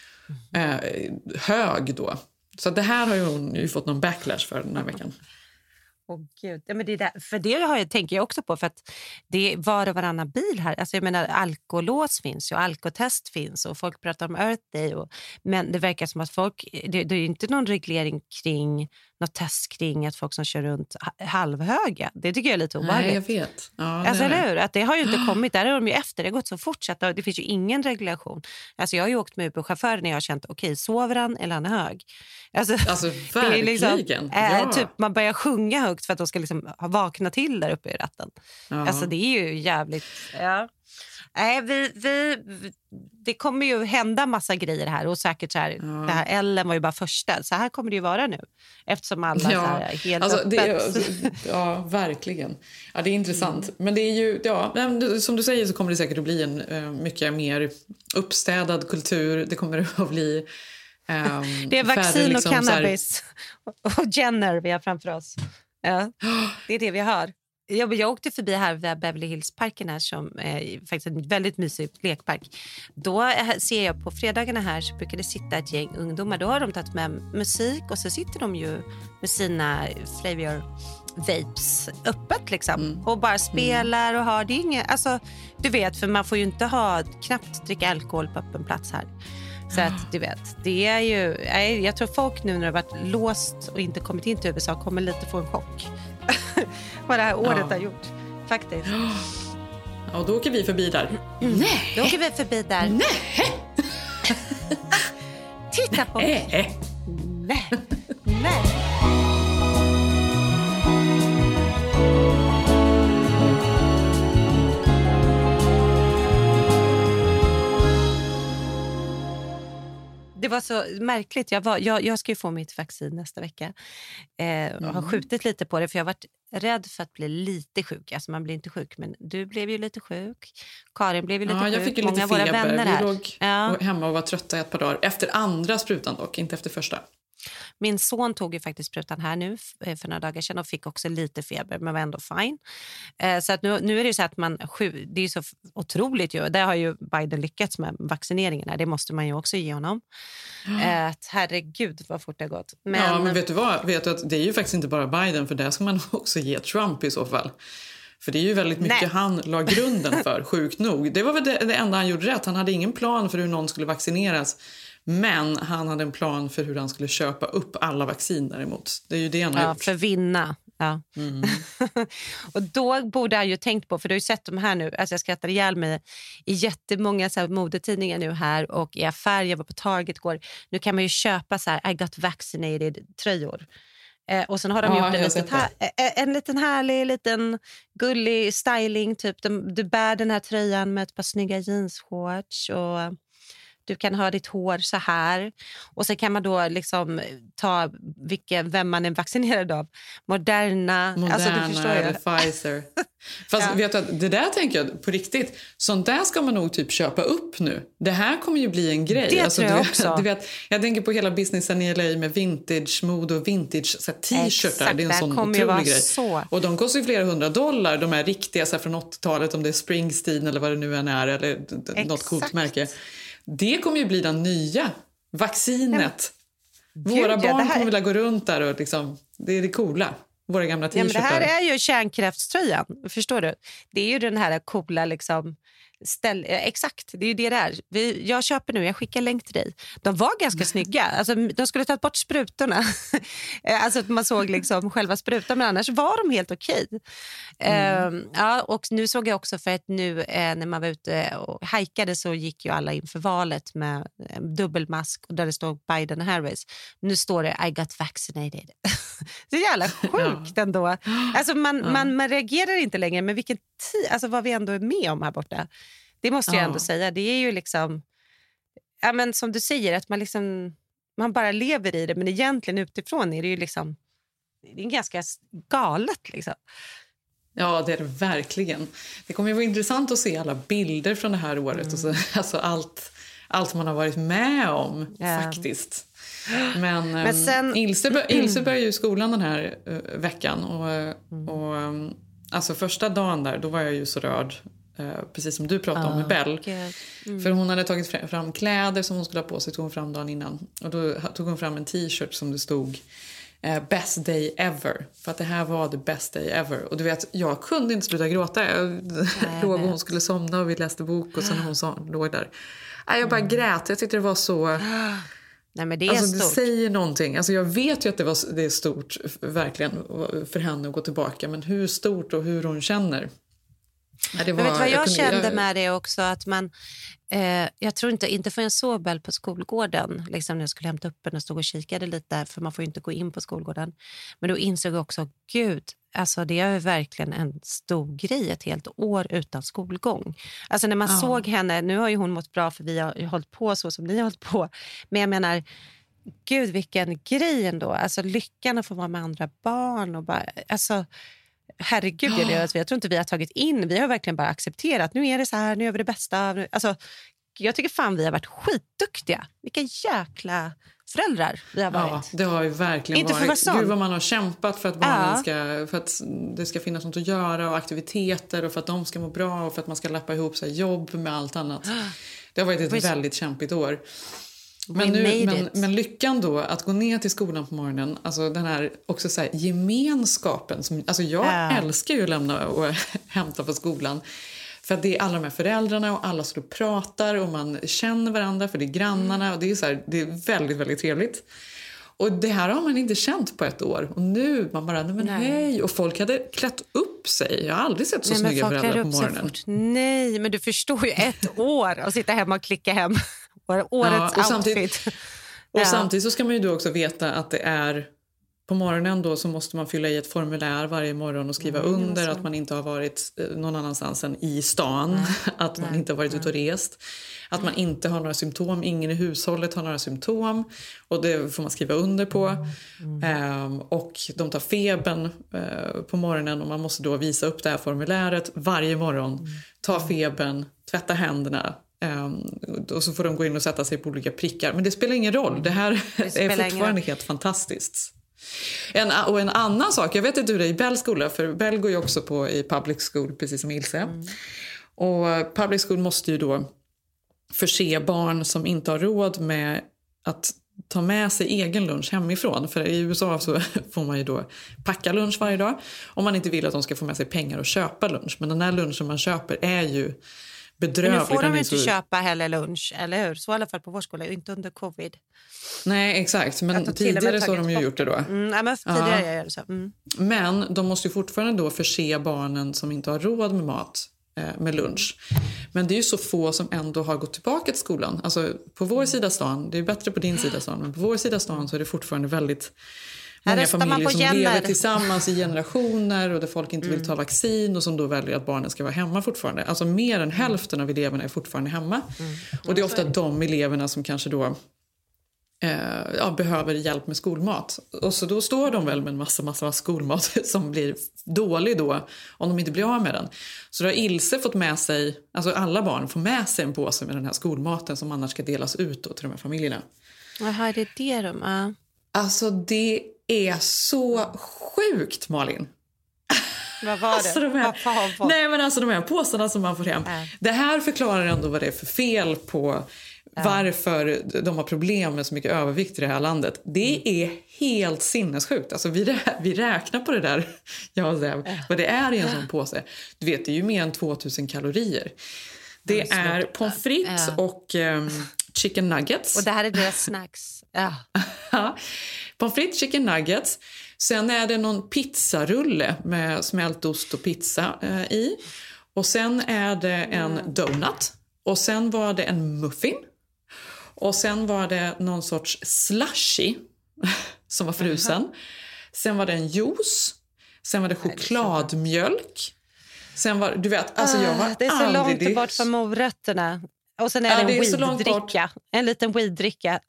hög då, så det här har ju hon ju fått någon backlash för den här veckan. Gud. Ja, men det tänker jag också på, för att det är var och varannan bil här. Alltså jag menar, alkolås finns ju, alkotest finns och folk pratar om Earth Day. Men det verkar som att det är inte någon reglering kring något test kring att folk som kör runt halvhöga. Det tycker jag är lite obehagligt. Nej, jag vet. Ja, alltså eller hur? Att det har ju inte kommit, där är de ju efter. Det har gått så fortsatt och det finns ju ingen reglation. Alltså jag har ju åkt med Uber-chaufförer när jag har känt, okej, sover han eller han är hög? Alltså verkligen. Det är liksom, typ man börjar sjunga högt för att de ska liksom vakna till där uppe i ratten. Ja. Alltså det är ju jävligt... Ja. Nej, det kommer ju hända massa grejer här och säkert så här, det här Ellen var ju bara första, så här kommer det ju vara nu eftersom alla så här helt öppet. Ja, verkligen. Ja, det är intressant. Men det är ju, som du säger så kommer det säkert att bli en mycket mer uppstädad kultur. Det kommer att bli det är vaccin och cannabis och Jenner vi har framför oss. Ja, det är det vi har. Jag åkte förbi här vid Beverly Hills-parken här som är faktiskt en väldigt mysig lekpark. Då ser jag på fredagarna här så brukar det sitta ett gäng ungdomar. Då har de tagit med musik och så sitter de ju med sina flavor vapes öppet liksom. Och bara spelar och har det inget. Alltså du vet, för man får ju inte knappt dricka alkohol på öppen plats här. Så att du vet, det är ju, jag tror folk nu när det har varit låst och inte kommit in till USA kommer lite få en chock. Vad det här året har gjort, faktiskt. Och då åker vi förbi där. Nej. Då åker vi förbi där. Nej. Titta på mig. Nej. Det var så märkligt. Jag ska ju få mitt vaccin nästa vecka. Har skjutit lite på det för jag har varit rädd för att bli lite sjuk. Alltså man blir inte sjuk, men du blev ju lite sjuk. Karin blev ju lite sjuk. Jag fick ju lite feber. Vi låg hemma och var trötta ett par dagar. Efter andra sprutan dock, inte efter första. Min son tog ju faktiskt sprutan här nu för några dagar sedan och fick också lite feber, men var ändå fine. Så att nu är det ju så att det är så otroligt ju. Där har ju Biden lyckats med vaccineringen här. Det måste man ju också ge honom. Herregud vad fort det har gått. Men vet du vad? Vet du att det är ju faktiskt inte bara Biden, för där ska man också ge Trump i så fall. För det är ju väldigt mycket han la grunden för, sjukt nog. Det var väl det enda han gjorde rätt. Han hade ingen plan för hur någon skulle vaccineras. Men han hade en plan för hur han skulle köpa upp alla vacciner emot. Det är ju det han har gjort. För vinna. Ja. Och då borde jag ju tänkt på, för du har ju sett de här nu, alltså jag skrattar ihjäl mig i jättemånga så här modetidningar nu här och i affär, jag var på Target igår. Nu kan man ju köpa så här I got vaccinated tröjor. Och sen har de gjort en liten härlig, liten gullig styling. Typ du bär den här tröjan med ett par snygga jeansshorts och du kan ha ditt hår så här. Och så kan man då liksom ta vem man är vaccinerad av. Moderna alltså, du förstår eller Pfizer. Fast vet du, det där tänker jag på riktigt. Sånt där ska man nog typ köpa upp nu. Det här kommer ju bli en grej. Det tror jag också. Du vet, jag tänker på hela businessen i LA med vintage-mode och vintage t-shirtar. Det är en sån otrolig grej. Så. Och de kostar ju flera $100. De är riktiga så här, från 80-talet, om det är Springsteen eller vad det nu än är. Eller något coolt märke. Det kommer ju bli den nya vaccinet. Våra barn kommer vilja gå runt där och liksom, det är det coola. Våra gamla t-shirtar. Ja, men det här är ju kärnkraftströjan, förstår du? Det är ju den här coola liksom exakt, det är ju det där. Jag köper nu, jag skickar länk till dig. De var ganska snygga. Alltså, de skulle ta bort sprutorna. Alltså man såg liksom själva sprutan, men annars var de helt okej. Ja, och nu såg jag också för att nu när man var ute och hajkade så gick ju alla inför valet med dubbelmask och där det stod Biden och Harris. Nu står det I got vaccinated. Det är jävla sjukt ändå. Alltså man reagerar inte längre, men vilken tid, alltså vad vi ändå är med om här borta. Det måste jag ändå säga. Det är ju liksom, ja men som du säger, att man liksom, man bara lever i det, men egentligen utifrån är det ju liksom, det är ganska galet liksom. Ja, det är det verkligen. Det kommer ju vara intressant att se alla bilder från det här året och så, alltså allt man har varit med om faktiskt. Men sen Ilse börjar ju skolan den här veckan och alltså första dagen där, då var jag ju så rörd, precis som du pratade om med Bell. För hon hade tagit fram kläder som hon skulle ha på sig, tog hon fram dagen innan. Och då tog hon fram en t-shirt som det stod best day ever. För att det här var the best day ever. Och du vet, jag kunde inte sluta gråta. Jag låg och hon skulle somna och vi läste bok och sen hon låg där. Jag bara grät, jag tyckte det var så... Nej, men det är alltså, stort. Det säger någonting. Alltså, jag vet ju att det är stort verkligen för henne att gå tillbaka. Men hur stort och hur hon känner. Ja, men vet du vad jag kände med det också? Att man, jag tror inte för en så Bell på skolgården. Liksom när jag skulle hämta upp den och stod och kikade lite där. För man får ju inte gå in på skolgården. Men då insåg jag också, gud, alltså det är verkligen en stor grej, ett helt år utan skolgång. Alltså när man såg henne, nu har ju hon mått bra för vi har hållit på så som ni har hållit på. Men jag menar, gud vilken grej ändå. Alltså lyckan att få vara med andra barn och bara, alltså herregud, jag tror inte vi har tagit in, vi har verkligen bara accepterat, nu är det så här, nu gör vi det bästa. Alltså jag tycker fan vi har varit skitduktiga. Vilka jäkla föräldrar vi har varit. Ja, det har ju verkligen inte varit. Gud vad man har kämpat för att barnen för att det ska finnas något att göra och aktiviteter och för att de ska må bra och för att man ska lappa ihop sig jobb med allt annat. Det har varit ett väldigt kämpigt år. Men lyckan då att gå ner till skolan på morgonen, alltså den här också så här gemenskapen som, alltså jag älskar ju att lämna och hämta på skolan. För att det är alla de här föräldrarna och alla står och pratar och man känner varandra för det är grannarna och det är så här, det är väldigt, väldigt trevligt. Och det här har man inte känt på ett år. Och nu man bara, men hej. Och folk hade klätt upp sig. Jag har aldrig sett så snygga föräldrar på morgonen. Nej, men du förstår ju ett år att sitta hemma och klicka hem årets outfit. Och samtidigt så ska man ju då också veta att det är på morgonen då så måste man fylla i ett formulär varje morgon och skriva under att man inte har varit någon annanstans än i stan. Att man inte har varit ute och rest. Att man inte har några symptom. Ingen i hushållet har några symptom. Och det får man skriva under på. Och de tar febern på morgonen och man måste då visa upp det här formuläret varje morgon. Ta febern, tvätta händerna. Och så får de gå in och sätta sig på olika prickar. Men det spelar ingen roll. Det här är fortfarande helt fantastiskt. Och en annan sak, jag vet inte hur det är i Bells skola, för Bell går ju också i public school precis som Ilse. Och public school måste ju då förse barn som inte har råd med att ta med sig egen lunch hemifrån. För i USA så får man ju då packa lunch varje dag om man inte vill att de ska få med sig pengar och köpa lunch. Men den här lunchen man köper är ju bedrövligt. Men nu får de inte köpa heller lunch, eller hur? Så i alla fall på vår skola, inte under covid. Nej, exakt. Men tidigare så har de ju gjort det då. Men tidigare gör det så. Men de måste ju fortfarande då förse barnen som inte har råd med mat med lunch. Men det är ju så få som ändå har gått tillbaka till skolan. Alltså på vår sida stan, det är bättre på din sida stan, men på vår sida stan så är det fortfarande väldigt många familjer som lever tillsammans i generationer och där folk inte vill ta vaccin och som då väljer att barnen ska vara hemma fortfarande. Alltså mer än hälften av eleverna är fortfarande hemma. Och det är ofta de eleverna som kanske då behöver hjälp med skolmat. Och så då står de väl med en massa skolmat som blir dålig då om de inte blir av med den. Så då har Ilse fått med sig, alltså alla barn får med sig en påse med den här skolmaten som annars ska delas ut då till de här familjerna. Jaha, det är det de är. Alltså det är så sjukt, Malin. Vad var det? Alltså de här påsarna som man får hem. Det här förklarar ändå vad det är för fel på varför de har problem med så mycket övervikt i det här landet. Det är helt sinnessjukt. Alltså vi räknar på det där. Vad det är i en sån påse. Du vet, det är ju mer än 2000 kalorier. Det är pommes frites och chicken nuggets. Och det här är deras snacks. Pommes frites, chicken nuggets. Sen är det någon pizzarulle med smältost och pizza i. Och sen är det en donut. Och sen var det en muffin. Och sen var det någon sorts slushy som var frusen. Sen var det en juice. Sen var det chokladmjölk. Sen var du vet, alltså jag var det är så långt bort från morötterna. Och sen är det en weeddricka. En liten weeddricka.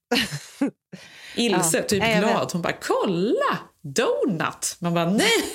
Ilse, typ glad. Hon bara, kolla! Donut! Man bara,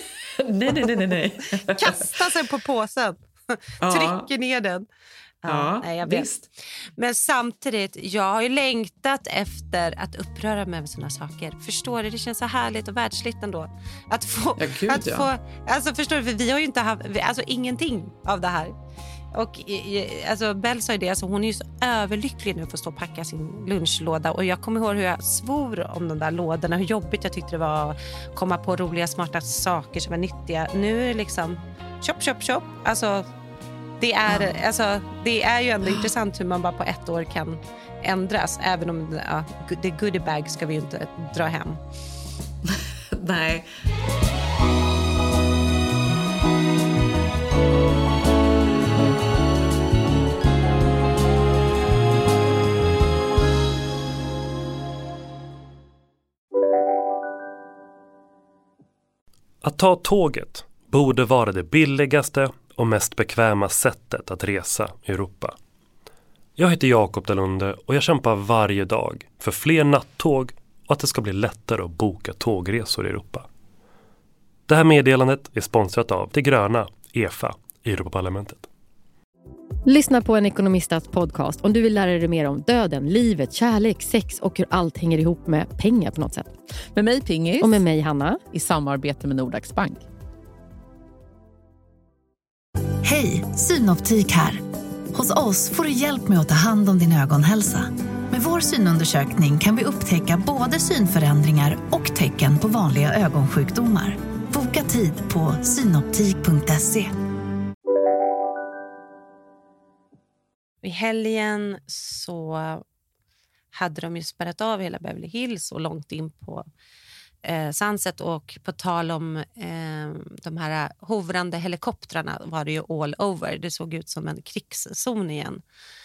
nej. Kasta sig på påsen. Trycker ner den. Nej, jag vet. Visst. Men samtidigt, jag har ju längtat efter att uppröra mig över såna saker. Förstår du? Det känns så härligt och världsligt ändå. Att få, alltså förstår du, för vi har ju inte haft ingenting av det här. Och alltså Bell sa ju det, alltså hon är ju så överlycklig nu för att stå och packa sin lunchlåda. Och jag kommer ihåg hur jag svor om de där lådorna, hur jobbigt jag tyckte det var att komma på roliga, smarta saker som är nyttiga. Nu är det liksom chop. Alltså det är ju ändå intressant hur man bara på ett år kan ändras. Även om det goodiebag ska vi ju inte dra hem. Nej. Att ta tåget borde vara det billigaste och mest bekväma sättet att resa i Europa. Jag heter Jakob Dalunde och jag kämpar varje dag för fler nattåg och att det ska bli lättare att boka tågresor i Europa. Det här meddelandet är sponsrat av det gröna EFA i Europaparlamentet. Lyssna på en ekonomistats podcast om du vill lära dig mer om döden, livet, kärlek, sex och hur allt hänger ihop med pengar på något sätt. Med mig Pingis. Och med mig Hanna. I samarbete med Nordax Bank. Hej, Synoptik här. Hos oss får du hjälp med att ta hand om din ögonhälsa. Med vår synundersökning kan vi upptäcka både synförändringar och tecken på vanliga ögonsjukdomar. Boka tid på synoptik.se. I helgen så hade de ju spärrat av hela Beverly Hills och långt in på Sunset. Och på tal om de här hovrande helikoptrarna var det ju all over. Det såg ut som en krigszon igen.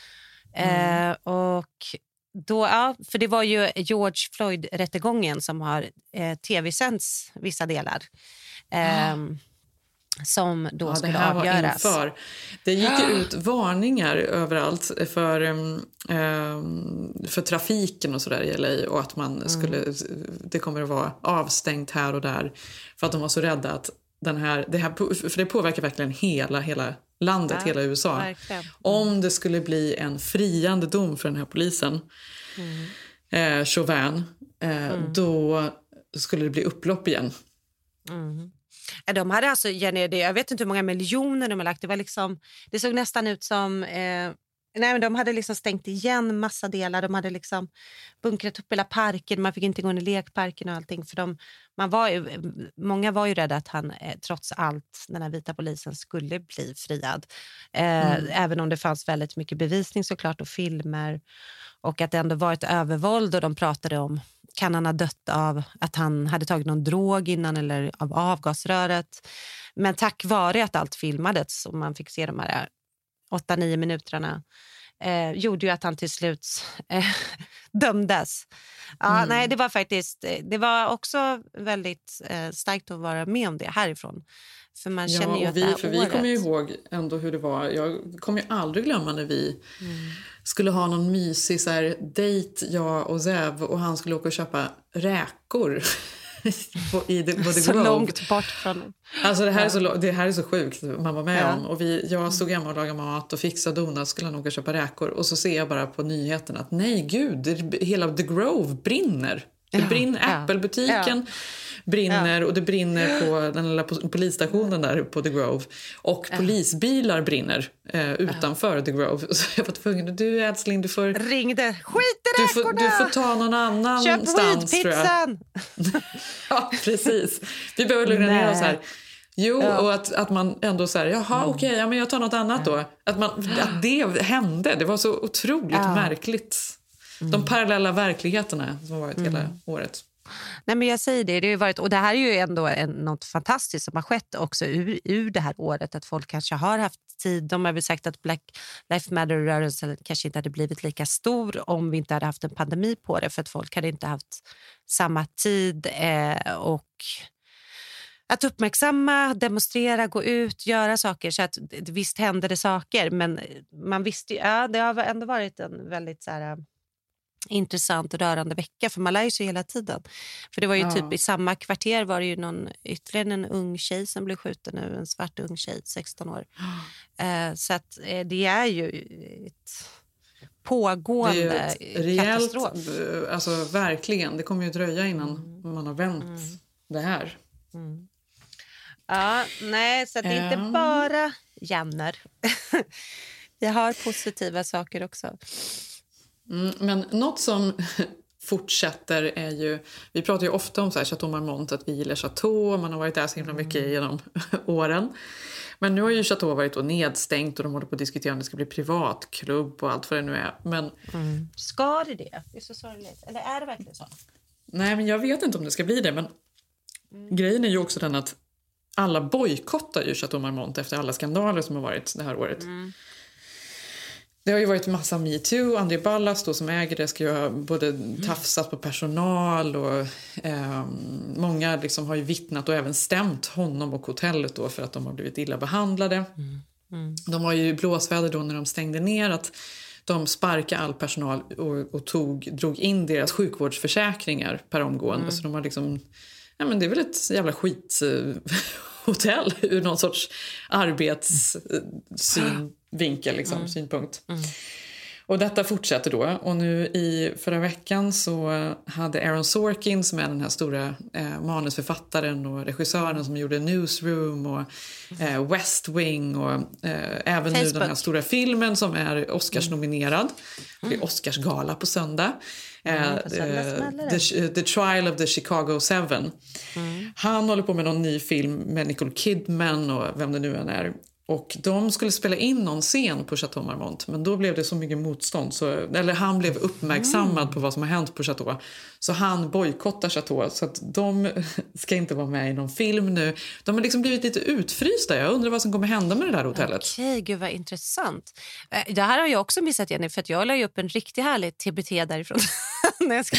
Och då, för det var ju George Floyd-rättegången som har tv-sänds vissa delar. Som då skulle avgöras. Det gick ut varningar överallt för trafiken och sådär i LA, och att man det kommer att vara avstängt här och där för att de var så rädda att för det påverkar verkligen hela landet, hela USA. Om det skulle bli en friande dom för den här polisen, Chauvin, då skulle det bli upplopp igen. De hade alltså, Jenny, jag vet inte hur många miljoner de har lagt. Det såg nästan ut som men de hade liksom stängt igen massa delar. De hade liksom bunkrat upp hela parken. Man fick inte gå in i lekparken och allting. För många var ju rädda att han trots allt, den här vita polisen, skulle bli friad. Även om det fanns väldigt mycket bevisning såklart och filmer. Och att det ändå var ett övervåld, och de pratade om, kan han ha dött av att han hade tagit någon drog innan eller av avgasröret. Men tack vare att allt filmades och man fick se de här 8-9 minuterna gjorde ju att han till slut dömdes. Ja, nej, det var faktiskt, det var också väldigt starkt att vara med om det härifrån. För man känner ju att vi kommer ju ihåg ändå hur det var. Jag kommer ju aldrig glömma när vi skulle ha någon mysig så här dejt, jag och Zev, och han skulle åka och köpa räkor. Så långt bort från. Alltså det här är så sjukt man var med om. Och jag stod hemma och lagade mat och fixade donat, skulle han åka köpa räkor. Och så ser jag bara på nyheterna att nej gud, hela The Grove brinner. Det brinner, Apple-butiken brinner och det brinner på den lilla polisstationen där på The Grove. Och polisbilar brinner utanför The Grove. Så jag var tvungen, du älskling, du får... Ringde, skit i räkorna! Du får ta någon annanstans, tror jag. Ja, precis. Vi behöver lugna ner oss här. Jo, och att man ändå så här, jaha, okej, ja, men jag tar något annat då. Att det hände, det var så otroligt märkligt. De parallella verkligheterna som har varit hela året. Nej, men jag säger det, det har varit, och det här är ju ändå något fantastiskt som har skett också ur det här året, att folk kanske har haft tid. De har väl sagt att Black Lives Matter-rörelsen kanske inte hade blivit lika stor om vi inte hade haft en pandemi på det, för att folk hade inte haft samma tid och att uppmärksamma, demonstrera, gå ut, göra saker. Så att visst hände det saker, men man visste ju, det har ändå varit en väldigt så här intressant och rörande vecka, för man lär ju sig hela tiden. För det var ju typ i samma kvarter var det ju ytterligare en ung tjej som blev skjuten nu, en svart ung tjej, 16 år. Så att det är ju ett pågående katastrof. Alltså verkligen, det kommer ju dröja innan man har vänt det här. Ja, nej, så det är inte bara jämner. Vi har positiva saker också. Men något som fortsätter är ju, vi pratar ju ofta om så här Chateau Marmont, att vi gillar Chateau, man har varit där så himla mycket genom åren. Men nu har ju Chateau varit då nedstängt och de håller på att diskutera om det ska bli privatklubb och allt vad det nu är. Men ska det? Det är så sorgligt. Eller är det verkligen så? Nej, men jag vet inte om det ska bli det, men grejen är ju också den att alla bojkottar ju Chateau Marmont efter alla skandaler som har varit det här året. Det har ju varit massa MeToo. André Ballas då, som äger det, ska ju ha både tafsat på personal och många liksom har ju vittnat och även stämt honom och hotellet då för att de har blivit illa behandlade. De var ju blåsväder då när de stängde ner, att de sparkade all personal och drog in deras sjukvårdsförsäkringar per omgående. Så de har liksom, ja men det är väl ett jävla skithotell ur någon sorts arbetssynvinkel liksom, synpunkt. Och detta fortsätter då. Och nu förra veckan så hade Aaron Sorkin, som är den här stora manusförfattaren och regissören som gjorde Newsroom och West Wing och även nu den här stora filmen som är Oscars-nominerad. Det är Oscarsgala på söndag. The Trial of the Chicago 7. Han håller på med någon ny film med Nicole Kidman och vem det nu än är. Och de skulle spela in någon scen på Chateau Marmont, men då blev det så mycket motstånd. Eller han blev uppmärksammad på vad som har hänt på Chateau. Så han bojkottar Chateau, så att de ska inte vara med i någon film nu. De har liksom blivit lite utfrysta. Jag undrar vad som kommer hända med det där hotellet. Okej, gud vad intressant. Det här har jag också missat, Jenny, för att jag la ju upp en riktigt härlig TBT därifrån. När jag ska...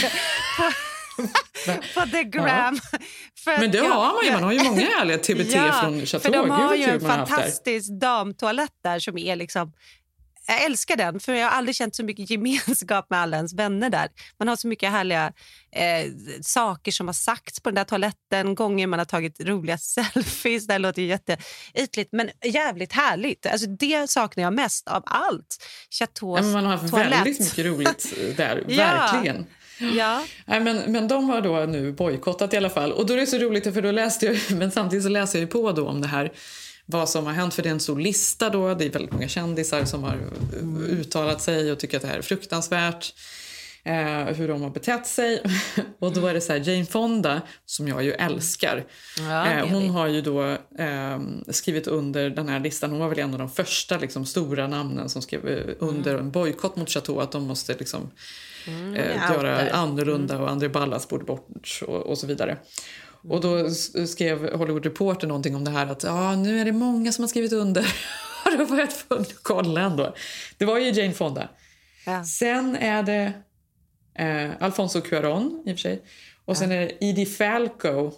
på The Gram. Ja. Men det har man ju. Man har ju många härliga TBT från Chateau. För de har ju en fantastisk damtoalett där som är liksom... Jag älskar den, för jag har aldrig känt så mycket gemenskap med alla ens vänner där. Man har så mycket härliga saker som har sagts på den där toaletten. Gånger man har tagit roliga selfies. Det låter ju jätteytligt, men jävligt härligt. Alltså det saknar jag mest av allt. Chateaus man har haft toalett. Väldigt mycket roligt där, verkligen. Ja. Nej, men de har då nu bojkottat i alla fall. Och då är det så roligt, för då läste jag, men samtidigt så läser jag ju på då om det här, vad som har hänt, för det är en stor lista då. Det är väldigt många kändisar som har uttalat sig och tycker att det här är fruktansvärt. Hur de har betett sig. Och då är det så här, Jane Fonda, som jag ju älskar. Hon har ju då skrivit under den här listan. Hon var väl en av de första liksom, stora namnen som skrev under en bojkott mot Chateau. Att de måste liksom, göra annorlunda och André Ballas borde bort och så vidare. Och då skrev Hollywood Reporter någonting om det här, att nu är det många som har skrivit under. Och då var jag tvungen att kolla ändå. Det var ju Jane Fonda. Sen är det Alfonso Cuarón i och för sig. Och sen är det Edie Falco.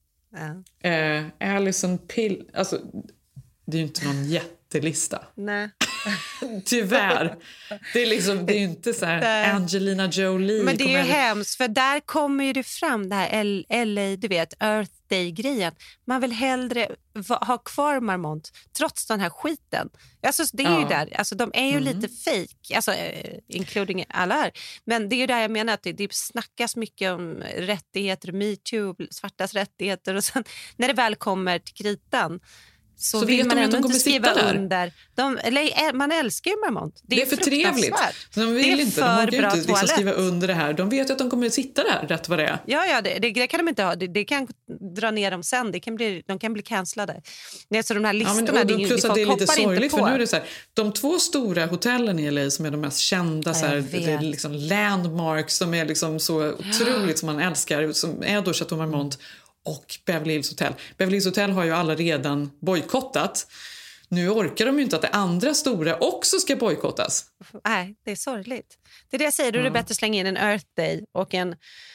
Alison Pill. Alltså, det är ju inte någon jättelista. Nej. Tyvärr. Det är liksom, det är ju inte så här Angelina Jolie. Men det är ju hemskt, för där kommer ju det fram, det här LA, du vet, Earth Day-grejen. Man vill hellre ha kvar Marmont trots den här skiten. Alltså det är ju där, alltså de är ju lite fake, alltså including alla här. Men det är ju där jag menar att det snackas mycket om rättigheter, MeToo, svartas rättigheter, och sen när det väl kommer till kritan så vill man ändå inte skriva under. Man älskar ju Marmont. Det är för trevligt. De vill inte, de orkar inte liksom skriva under det här. De vet ju att de kommer att sitta där rätt vad det är. Ja, det kan de inte ha. Det kan dra ner dem sen. De kan bli cancellade. Så de här listorna, plus att det är lite sorgligt, för nu är det så här, de 2 stora hotellen i LA som är de mest kända, så här, det är liksom landmarks som är liksom så otroligt som man älskar, som är då Chateau Marmont och Beverly Hills Hotel. Beverly Hills Hotel har ju alla redan bojkottat. Nu orkar de ju inte att det andra stora också ska bojkottas. Nej, det är sorgligt. Det är det jag säger, då är det bättre att slänga in en Earth Day och en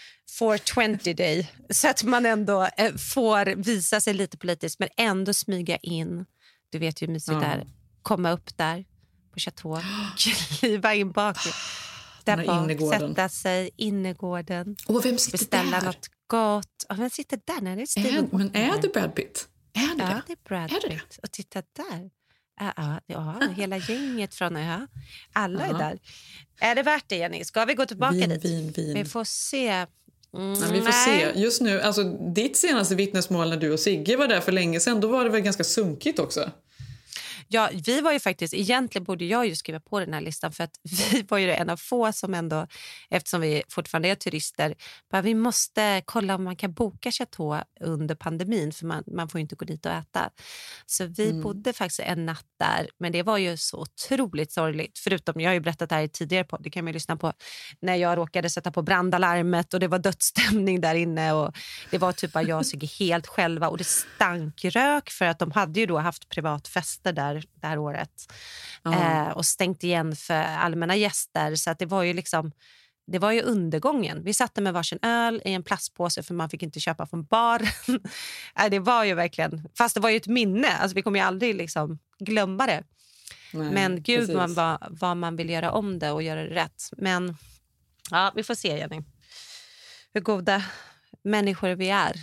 420 Day. Så att man ändå får visa sig lite politiskt, men ändå smyga in. Du vet ju hur mysigt det är. Komma upp där på Chateau, kliva in bak. Där bak, sätta sig innergården. Vem sitter beställa där? Något gott. Vem sitter där? När det är men är det Brad Pitt? Är det Brad Pitt? Och titta där. Ja, hela gänget från alla är där. Är det värt det, Jenny? Ska vi gå tillbaka dit? Vin. Vi får se. Vi får se. Just nu, alltså ditt senaste vittnesmål när du och Sigge var där för länge sedan, då var det väl ganska sunkigt också? Ja, vi var ju faktiskt, egentligen borde jag ju skriva på den här listan, för att vi var ju en av få som ändå, eftersom vi fortfarande är turister, bara vi måste kolla om man kan boka Chateau under pandemin, för man får ju inte gå dit och äta. Så vi bodde faktiskt en natt där, men det var ju så otroligt sorgligt, förutom, jag har ju berättat det här tidigare på, det kan man ju lyssna på, när jag råkade sätta på brandalarmet och det var dödsstämning där inne, och det var typ bara jag och Sigge helt själva, och det stank rök, för att de hade ju då haft privatfester där det här året och stängt igen för allmänna gäster, så att det var ju liksom, det var ju undergången. Vi satte med varsin öl i en plastpåse, för man fick inte köpa från baren. Det var ju verkligen, fast det var ju ett minne, alltså vi kommer ju aldrig liksom glömma det. Nej, men gud, vad man vill göra om det och göra det rätt. Men ja, vi får se, Jenny, hur goda människor vi är.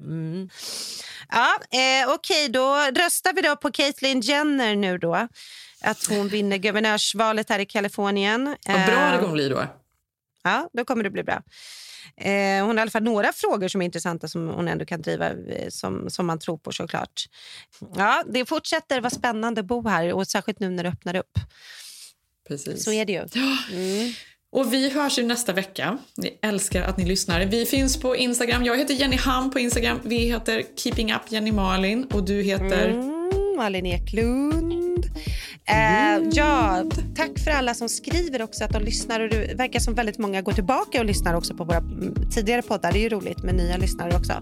Ja, okej, då röstar vi då på Caitlyn Jenner nu då, att hon vinner guvernörsvalet här i Kalifornien. Vad bra det kommer bli då. Ja, då kommer det bli bra. Hon har i alla fall några frågor som är intressanta, som hon ändå kan driva, som man tror på, såklart. Ja, det fortsätter vara spännande att bo här, och särskilt nu när det öppnar upp. Precis. Så är det ju. Och vi hörs ju nästa vecka. Vi älskar att ni lyssnar. Vi finns på Instagram. Jag heter Jenny Ham på Instagram. Vi heter Keeping Up Jenny Malin. Och du heter... Malin Eklund. Ja, tack för alla som skriver också att de lyssnar. Och det verkar som väldigt många går tillbaka och lyssnar också på våra tidigare poddar. Det är ju roligt med nya lyssnare också.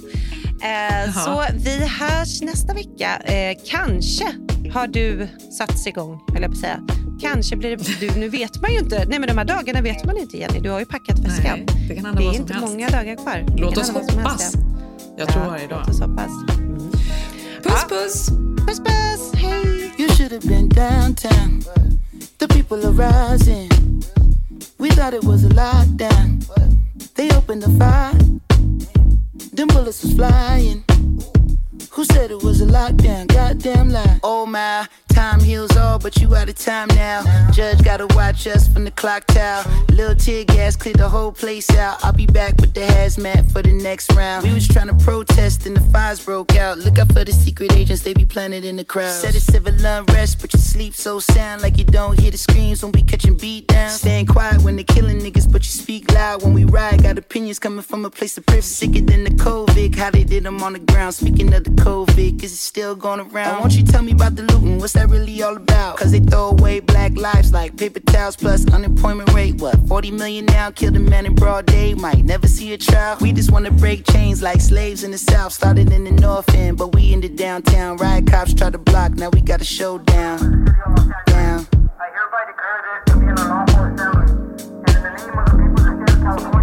Så vi hörs nästa vecka. Kanske har du satts igång, eller jag på säga. Kanske blir det du, nu vet man ju inte. Nej, men de här dagarna vet man inte, Jenny. Du har ju packat väskan. Nej, det kan hända vad som inte helst. Många dagar kvar. Låt oss hoppas. Jag tror varje dag. Låt oss hoppas. Puss, puss. Puss, puss. Hej. You should have been downtown. The people are rising. We thought it was a lockdown. They opened the fire. Them bullets was flying. Who said it was a lockdown? Goddamn lie. Oh my, time heals all, but you out of time now. Judge gotta watch us from the clock tower. Little tear gas cleared the whole place out. I'll be back with the hazmat for the next round. We was trying to protest and the fires broke out. Look out for the secret agents, they be planted in the crowd. Said it's civil unrest, but you sleep so sound like you don't hear the screams when we catching beat down. Staying quiet when they killing niggas, but you speak loud when we ride. Got opinions coming from a place of privilege. Sicker than the COVID, how they did them on the ground. Speaking of the COVID, is it still going around? Why don't you tell me about the looting? What's that really all about? Cause they throw away black lives like paper towels plus unemployment rate. What, 40 million now? Killed a man in broad day. Might never see a trial. We just wanna break chains like slaves in the south. Started in the north end, but we in the downtown. Riot cops try to block, now we got a showdown. Down. I hereby declare this to be an unlawful assembly. And in the name of the people of the state of California,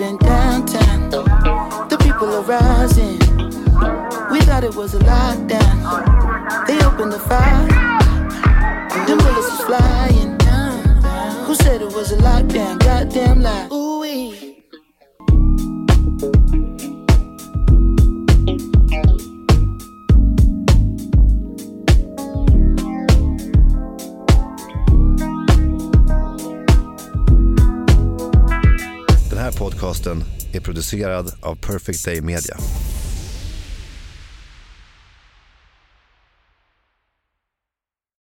in downtown. The people are rising. We thought it was a lockdown. They opened the fire. Them bullets was flying. Who said it was a lockdown? Goddamn lie. Ooh-wee. Den här podcasten är producerad av Perfect Day Media.